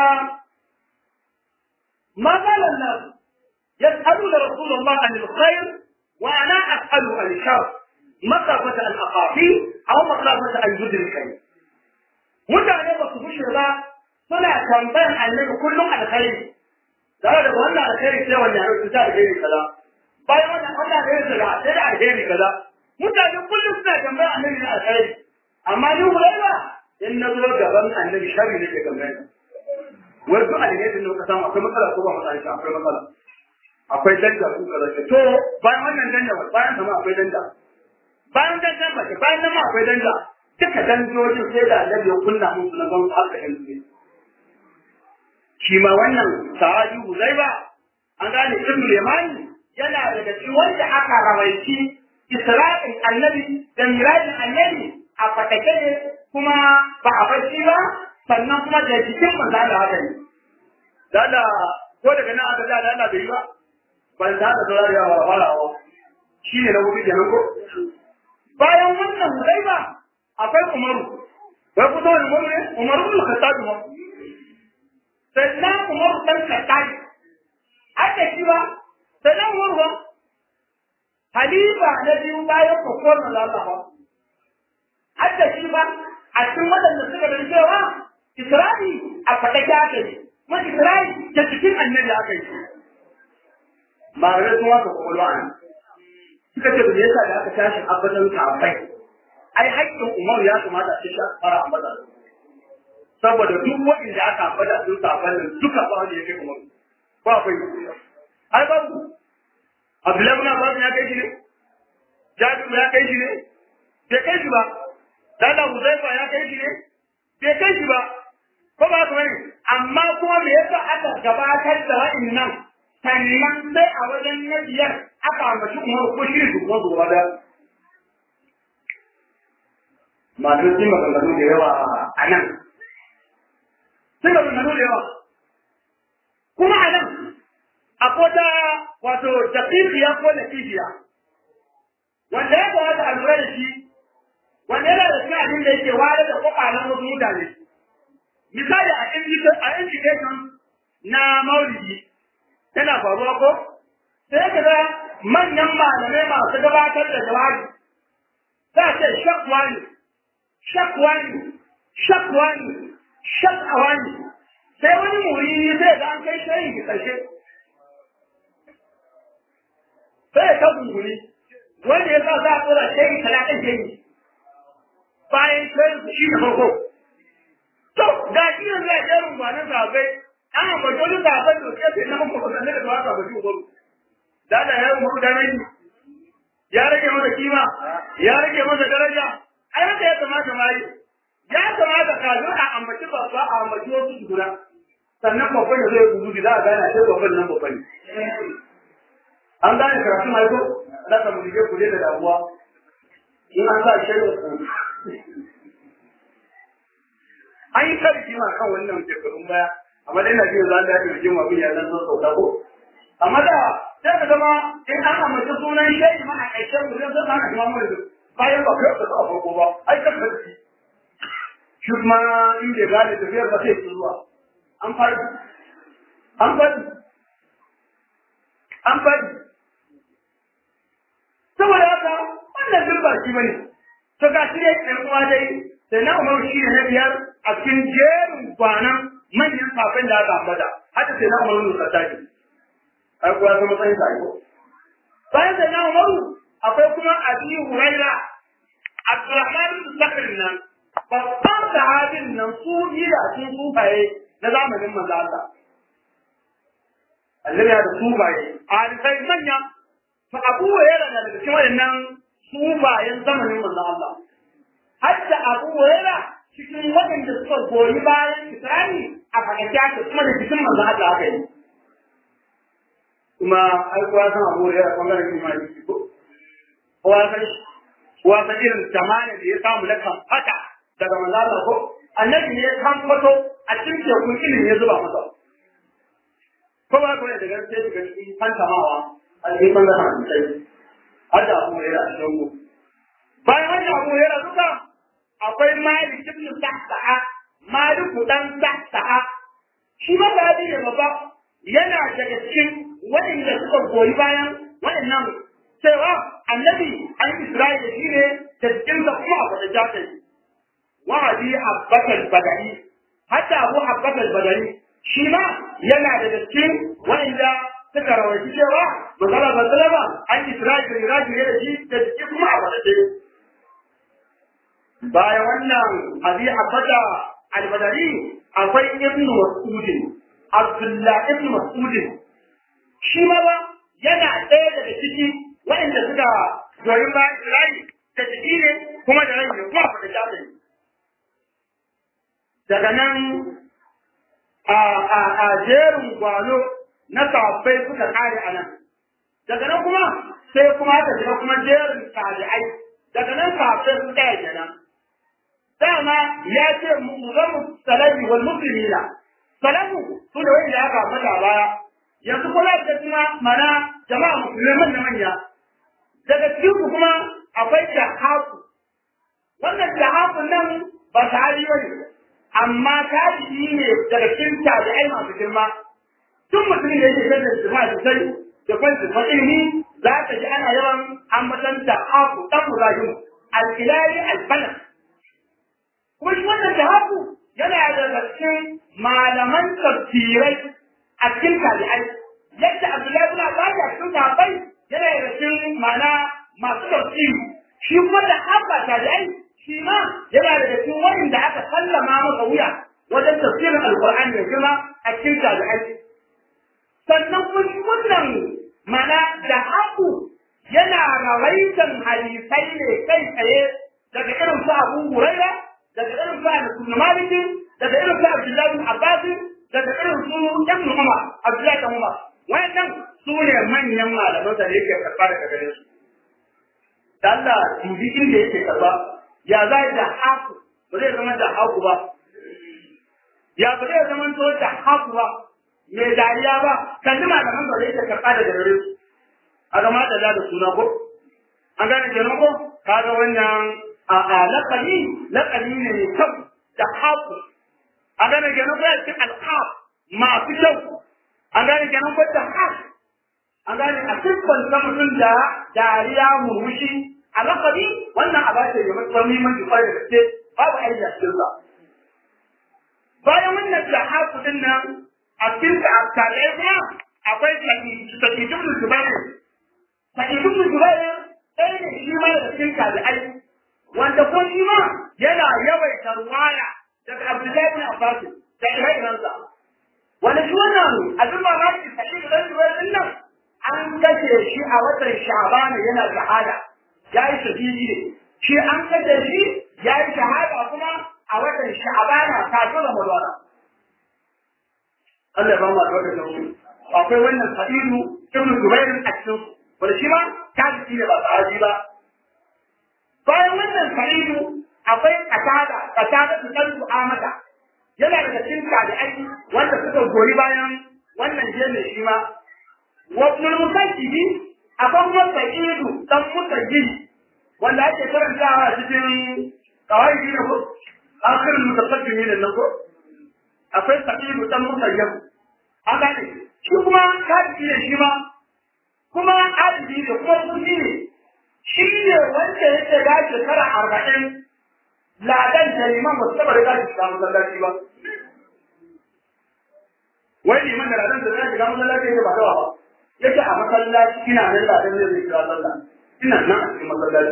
ma qala an-nas yas'alu rasulullah anil khair wa ana as'alu an shar makafata al-aqafi aw makafata al-yudrika mutane ba su bushe ba suna tambayar annabi kullum alkhairi da da wannan alkhairi sai wannan ya rubuta alkhairi kaza bayan wannan Allah da ya zaga sai da alheri kaza mutane kullum suna tambaya annabi na alheri amma ni Hudayfa in na zo gaban annabi sharri ne ke gamai wai duk alheri ne ka samu akwai matsala ko ba matsala shi akwai matsala akwai danja ku kaza to bayan wannan danja bayan sama akwai danja bayan danja ba bayan nan ma akwai danja duka danjojin sai da annabi ya kunna musu na ban haka yanzu shi ma wannan sahabi Hudayfa an gane ibn Yamani yana daga cikin wanda aka rawaici Isra'il annabi da mirajin annabi a fatake ne kuma ba a fashi ba sannan kuma da jikin manzo Allah haka ne dada ko daga nan aka da Allah bai yi ba ban da da zuwa ya farawa shi ne na wuri da ko bayan wannan Hudayfa akwai Umaru wai ku dole Umaru ne Umaru bin Khattab ba sannan Umaru dan Khattab aka shi ba sannan Umaru halifa na biyu bayan kokon na Allah ba hadda shi ba a cikin wadanda suka da cewa Isra'i a fatake aka yi ma Isra'i ta cikin annabi aka yi ba ga sun waka kokolo an suka ce me yasa da aka tashi abadan kafai ai haƙƙin Umar ya kamata a ce fara ambata saboda duk wanda aka ambata sun safan nan duka ba wanda yake Umar ba akwai ai babu Abdullahi ibn Abbas ya kai shi ne? Jabir ya kai shi ne? Bai kai shi ba. Dala Hudayfa ya kai shi ne? Bai kai shi ba. Ko ba haka bane? Amma kuma me yasa aka gabatar da wa'annan sannan sai a wajen na biyar aka ambaci Umar ko shi su kuma zuwa da masu jin maganganu da yawa a nan sai ga nuna da yawa kuma a nan akwai ta wato tafiya ko natijiya wanda ya kamata a lura da shi wanda yana da cikin abin da yake ware da kwakwalen wasu mutane misali a education na maulidi yana faruwa ko sai ka ga manyan malamai masu gabatar da jawabi za a ce shakwa ne shakwa ne shakwa ne shakwa ne sai wani muri zai ga an kai shayin ki ƙarshe sai ta gunguni wanda ya sa za a tsora shayi talatin shayi bayan shayin su shi da farko to ga shi yanzu a jerin gwanin zaɓe an ambaci wani zaɓen da ke na mafi kusanne da ba ka bashi ubaru da da ya rubu da rai ya rage masa kima ya rage masa daraja ai haka ya kamata mai ya kamata ka zo a ambaci babba a ambaci wasu guda sannan babban ya zo ya gudu za a gane a ce babban nan babban ne an gane karatu mai ko da ka mulke ku da damuwa in an sa shi da ku an yi karfi ma kan wannan shekarun baya amma dai na ji za ta yi jin abin ya zan so sauka ko amma da sai ka zama in an amince sunan shehi ma a ƙarshen mutum sai ana kuma mai bayan ba kai ka sa farko ba ai ka karfi shi kuma in da gane tafiyar ba sai su zuwa an fadi an fadi an fadi saboda haka wannan duk ba shi bane to ga shi ne ɗan uwa dai sai na umar shi ne na biyar a cikin jerin kwanan manyan safin da aka ambata hada sai na umar ne tsaki ai kuwa zama sai sai ko bayan da na umaru akwai kuma abi huraira abdurrahman bin sakr nan babban sahabin nan su da sun sufaye na zamanin manzo Allah Allah ya da sufaye alifai manya fa abu huraira da daga cikin wannan sufayen zamanin manzo Allah hatta abu huraira cikin wadanda suka goyi bayan Islami a fagata kuma da cikin manzo Allah aka yi kuma ai kuwa san abu ya bangaren imani ko kuwa san kuwa san irin zamana da ya samu lakan fata daga manzo Allah ko annabi ne kan fato a cikin tekun ilimi ya zuba masa ko ba ko da daga sai daga cikin fantamawa a cikin bangaren sai hada abu ya da mu bayan hada abu ya da duka akwai Malik ibn Sa'sa'a Malik dan Sa'sa'a shi ma da ne babba yana daga cikin waɗanda suka goyi bayan waɗannan cewa annabi an Isra'ila shi ne da cikinsa kuma a wata jata ne. Wa'adi Abbatal Badari, hatta Abu Abbatal Badari shi ma yana daga cikin waɗanda suka rawaci cewa Manzala Basalama an Isra'ila Iraki ne da shi da ciki kuma a wata jata. Bayan wannan Abi Abbata Al-Badari akwai Ibn Mas'udin, Abdullah Ibn Mas'udin shi ma ba yana ɗaya daga ciki waɗanda suka goyi ba rai da ciki ne kuma da rai ne kuma a fata shafi daga nan a jerin gwano na sabbai suka kare a nan daga nan kuma sai kuma aka shiga kuma jerin tabi'ai daga nan sabbai su ɗaya kenan dama ya ce mu zama salafi wal muslimina salafu su da wanda aka mata baya yanzu kuma da kuma mana jama'a musulman na manya daga cikin ku kuma akwai jahafu wannan jahafu nan ba sahabi bane amma tabi'i ne daga cikin tabi'ai masu girma tun mutumin da yake da jama'a sosai da kwanci fa ilimi za ka ji ana yawan ambatan jahafu dan Ibrahim al-Hilali al-Balakh kuma shi wannan jahafu yana daga cikin malaman tafsirai a cikin tabi'ai yadda Abdullahi ibn Abbas a cikin sahabbai yana da cikin mana masu tafsiri shi kuma da abba tabi'ai shi ma yana da cikin wanda aka sallama masa wuya wajen tafsirin alqur'ani da kuma a cikin tabi'ai sannan kuma wannan mana da haku yana rawaitan hadisai ne kai tsaye daga irin su Abu Hurairah daga irin su Anas ibn Malik daga irin su Abdullahi ibn Abbas daga irin su Ibn Umar Abdullahi ibn Umar wannan su ne manyan malaman da yake karba daga gare su dan Allah dubi inda yake karba ya zai da haku ba zai zama da haku ba ya ba zai zama to da haku ba mai dariya ba kan jima da man ba zai karɓa da gare su a gama da da suna ko an gane kenan ko kaga wannan a a laqabi laqabi ne mai kyau da haku an gane kenan ko ya ce alqab masu kyau an gane kenan ko da haku an gane a cikin mutum da dariya murmushi a laqabi wannan a bace ne mai muhimmanci kwarai da gaske babu aiki a cikin sa bayan wannan da haku din nan a cikin alƙalai kuma akwai sakitun zubair sakitun zubair ɗaya ne shi ma da cikin tabi'ai wanda ko shi ma yana yawaita ruwaya daga Abdullahi bin Abbas da ire-irensa wanda shi wannan abin mamaki sakitun zubair din nan an kashe shi a watan Sha'ban yana shahada yayi shahidi ne shi an kashe shi yayi shahada kuma a watan Sha'ban kafin Ramadan Allah ya ba mu albarka da mu akwai wannan Sa'idu ibn Jubair a cikin wanda shi ma tabi'i ne ba sahabi ba bayan wannan Sa'idu akwai Qatada Qatada su dan Amada yana daga cikin tabi'ai wanda suka goyi bayan wannan jene shi ma wa ibn al-Musayyib akwai kuma Sa'idu dan Musayyib wanda ake karantawa cikin kawai ne ko akhirin mutaqaddimin nan ko akwai Sa'idu dan Musayyib an gane shi kuma kaji ne shi ma kuma adadi da kuma kudi ne shi ne wanda yake da shekara arba'in ladan da liman ba su taɓa da gashi shiga masallaci ba wai liman da ladan da zai shiga masallaci ne ba dawa ba yake a masallaci ina nan ladan ne zai shiga sallah ina nan a cikin masallaci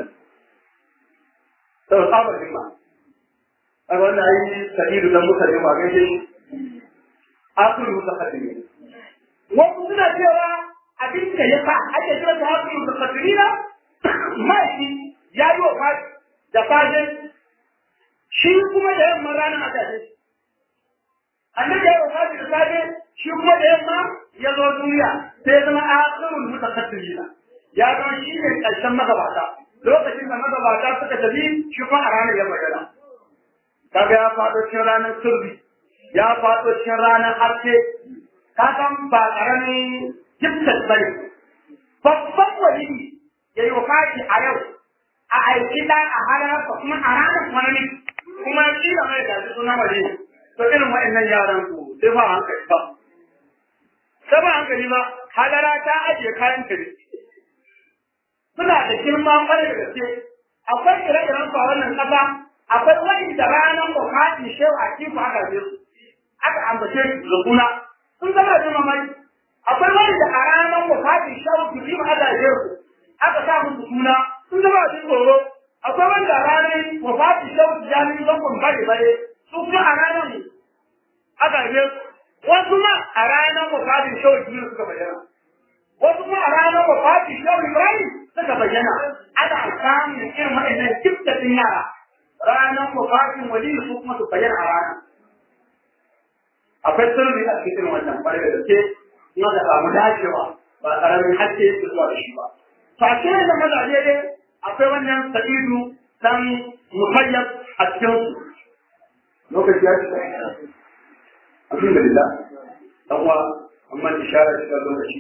sau sabar jima a wannan ayi sabiru dan mutane ba gaishe akul mutaqaddimin wasu suna cewa abin da ya fa ake kira ta akul mutaqaddimina mai ya yi wa da fajin shi kuma da yamma ranar a tashi annabi ya wa da safe shi kuma da yamma ya zo duniya sai zama akulul mutaqaddimina ya zama shi ne karshen magabata lokacin da magabata suka tafi shi kuma a ranar ya bayyana kaga ya faɗo cikin ranar sirri ya faɗo cikin ranar haske ka san ba ƙaramin giftas ba ne babban wali ya yi wafaki a yau a aiki ɗa a halarsa kuma a ranar wani kuma shi da mai da suna wali to irin waɗannan yaran ku sai ba hankali ba sai ba hankali ba halara ta ajiye kayan kare suna da girma ƙwarai da gaske akwai ire-iren su a wannan ƙasa akwai wani da ranar wafaki shewa a kifu aka je su aka ambace su da kuna sun zama da mamaki akwai wani da a ranar wafatin shawar su ma aka je su aka sa musu suna sun zama da tsoro akwai wani da ranar wafatin shawar su jami'in zankon bare bare su kuma a ranar aka je su wasu ma a ranar wafatin shawar su suka bayyana wasu kuma a ranar wafatin shawar ibrahim suka bayyana ana samun irin waɗannan kiftatin yara ranar wafatin wali su kuma su bayyana a ranar akwai sirri a cikin wannan bare da gaske kuma da samu dacewa ba karamin hakke su zuwa da shi ba fashe da mazaje dai akwai wannan sa'idu dan muhayyab a cikin su lokaci ya ci alhamdulillah dan uwa amma isharar cikin lokaci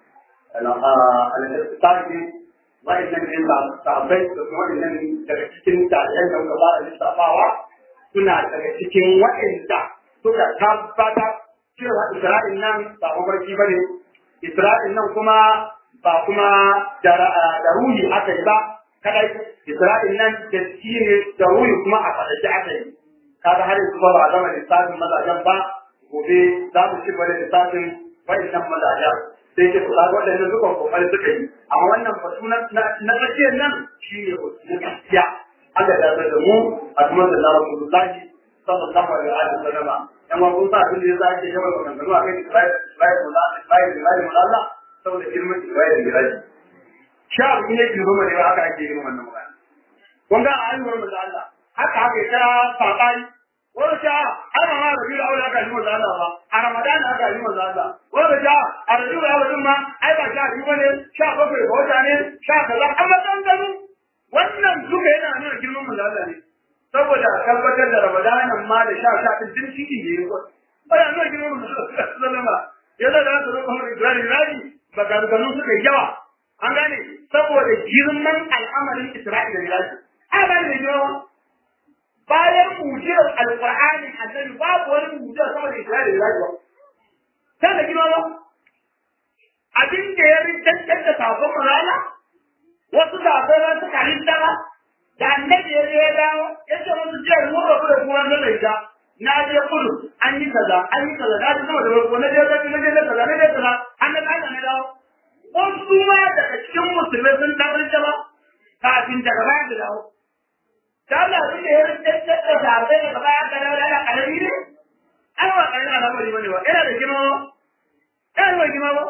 al-istiqaqi wa'annan ne da sahabbai da kuma wa'annan daga cikin tabi'ai da kuma ba da lissafawa suna daga cikin wa'anda suka tabbata cewa Isra'il nan ba mafarki ba ne, Isra'il nan kuma ba kuma da ruhi aka yi ba, kadai Isra'il nan da shi ne da ruhi kuma a faɗaɗe aka yi. Kaga har yanzu ba ba a gama lissafin mazajen ba, gobe za mu ci wani lissafin waɗannan mazajen. Sai ke su kaga waɗannan dukan kokari suka yi. Amma wannan batu na tsakiyar nan shi ne na gaskiya. Allah ya da mu a kuma da na Rasulullahi sallallahu alaihi wa sallam yan wa kun sa abin da ya zake yawan maganganu a kan Isra'il Isra'il Isra'il Isra'il Allah saboda girman Isra'il da Isra'il sha abin ne girman mai ba haka ake yin wannan magana kun ga ayyukan manzo Allah haka haka ta sabani wanda ta ana ma da biyu aure aka yi manzo Allah ba a Ramadan aka yi manzo Allah wanda ta a Rabiul Awwal ma ai ba sha biyu bane sha bakwai ga wata ne sha kaza amma dan gani wannan duka yana nuna girman manzo Allah ne saboda tabbatar da Ramadanan ma da sha sha din shi ne ko bayan zuwa gidan sallama yana da su kuma Ibrahim Rani bagaganu suka yawa an gane saboda girman al'amarin Isra'ila da Iraki a ba ne yawa bayan mujizar alqur'ani annabi babu wani mujiza sama da Isra'ila da Iraki sai da girma abin da ya rintantar da sakon rana wasu zaɓen suka rintara da annabi ya ya dawo ya ce musu jiya mu rabu da kuma na laida na je kudu an yi kaza an yi kaza na ji sama da farko na je zafi na je kaza na je kaza an na kaza na dawo wasu ma daga cikin musulmai sun ɗan rintara kafin daga baya da dawo da Allah abin da ya rintantar da zaɓen daga baya da dawo da ana ƙarami ne an wa ƙarami al'amari ba ne ba yana da girma ba yana da girma ba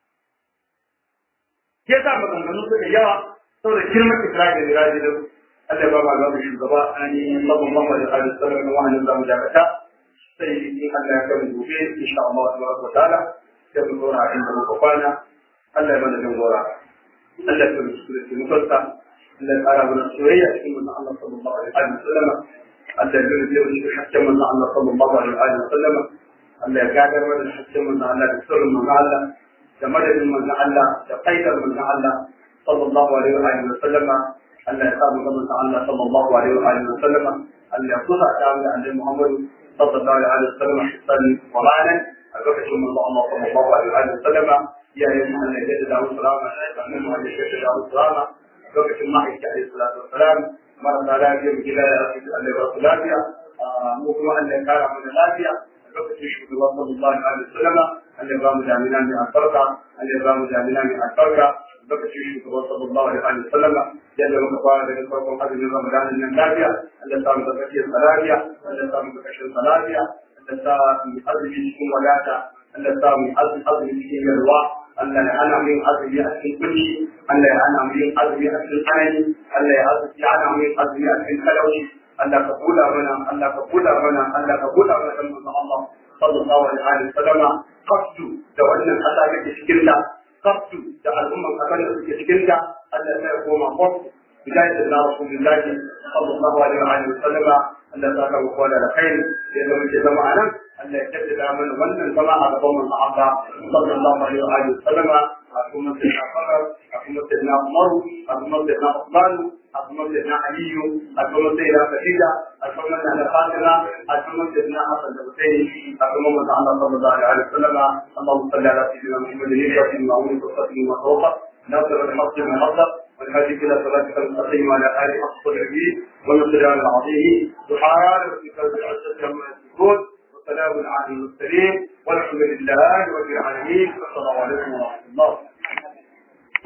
ke sa maganganu suka yawa saboda girman Isra'ila da Iraki da Allah ba ma ga shugaba an yi sallallahu alaihi wa sallam wa an zamu dakata sai in Allah ya kai gobe insha Allah subhanahu wa ta'ala sai mu zauna inda muka kwana Allah ya mana jangora Allah ya kai su da mutunta Allah ya fara mana soyayya cikin manzon Allah sallallahu alaihi wa sallam Allah ya kai mu hakkin manzon Allah sallallahu alaihi wa sallam Allah ya gadar mana hakkin manzon Allah da sirrin manzon Allah da madadin manzon Allah da qaidar manzon Allah sallallahu alaihi wa sallam Allah ya samu gaban Allah sallallahu alaihi wa sallam Allah ya kusa ta da Annabi Muhammad sallallahu alaihi wa sallam hisan wa ma'anan a lokacin manzon Allah sallallahu alaihi wa sallam ya yi Allah ya jaddada wa salama da Annabi Muhammad ya jaddada wa salama lokacin ma'aikata alaihi salatu wa salam marasa lafiya mu gida ya rasu Allah ya rasu lafiya mu kuma Allah ya kara mana lafiya lokacin shugaba sallallahu alaihi wa sallam Allah ya ba mu damina mai albarka Allah ya ba mu damina mai albarka lokacin shugaba sallallahu alaihi wa sallam yadda muka fara daga farkon azumin Ramadan nan lafiya Allah ya samu zakatiyar lafiya Allah ya samu zakatiyar lafiya Allah ya sa mu azumi cikin wadata Allah ya sa mu azumi cikin yarwa Allah ya hana mu yin azumi a cikin kulli Allah ya hana mu yin azumi a cikin tsanani Allah ya hana mu yin azumi a cikin talauci Allah ka buɗa mana Allah ka buɗa mana Allah ka buɗa mana dan manzon Allah sallallahu alaihi wa sallam qaftu da wannan Allah yake cikin da qaftu da al'umman kasar da suke cikin da Allah ya koma qaftu bidayat da Rasulullahi sallallahu alaihi wa sallam Allah ya saka mu da khair yadda muke zama anan Allah ya jaddada mana wannan zama a gaban manzon Allah sallallahu alaihi wa sallam a kuma sai Umar a kuma sai Umar a kuma sai Uthman أكمل سيدنا علي أكمل سيدنا خديجة أكمل سيدنا فاطمة أكمل سيدنا حسن الحسين أكمل من الله صلى الله عليه وسلم اللهم صل على سيدنا محمد الهدى المعون والصدق المصروفة ناصر الحق من الحق والهادي إلى صراطك المستقيم وعلى آله حق العبيد والنصر على العظيم سبحان ربك رب العزة عما يصفون وسلام على المرسلين والحمد لله رب العالمين والسلام عليكم ورحمة الله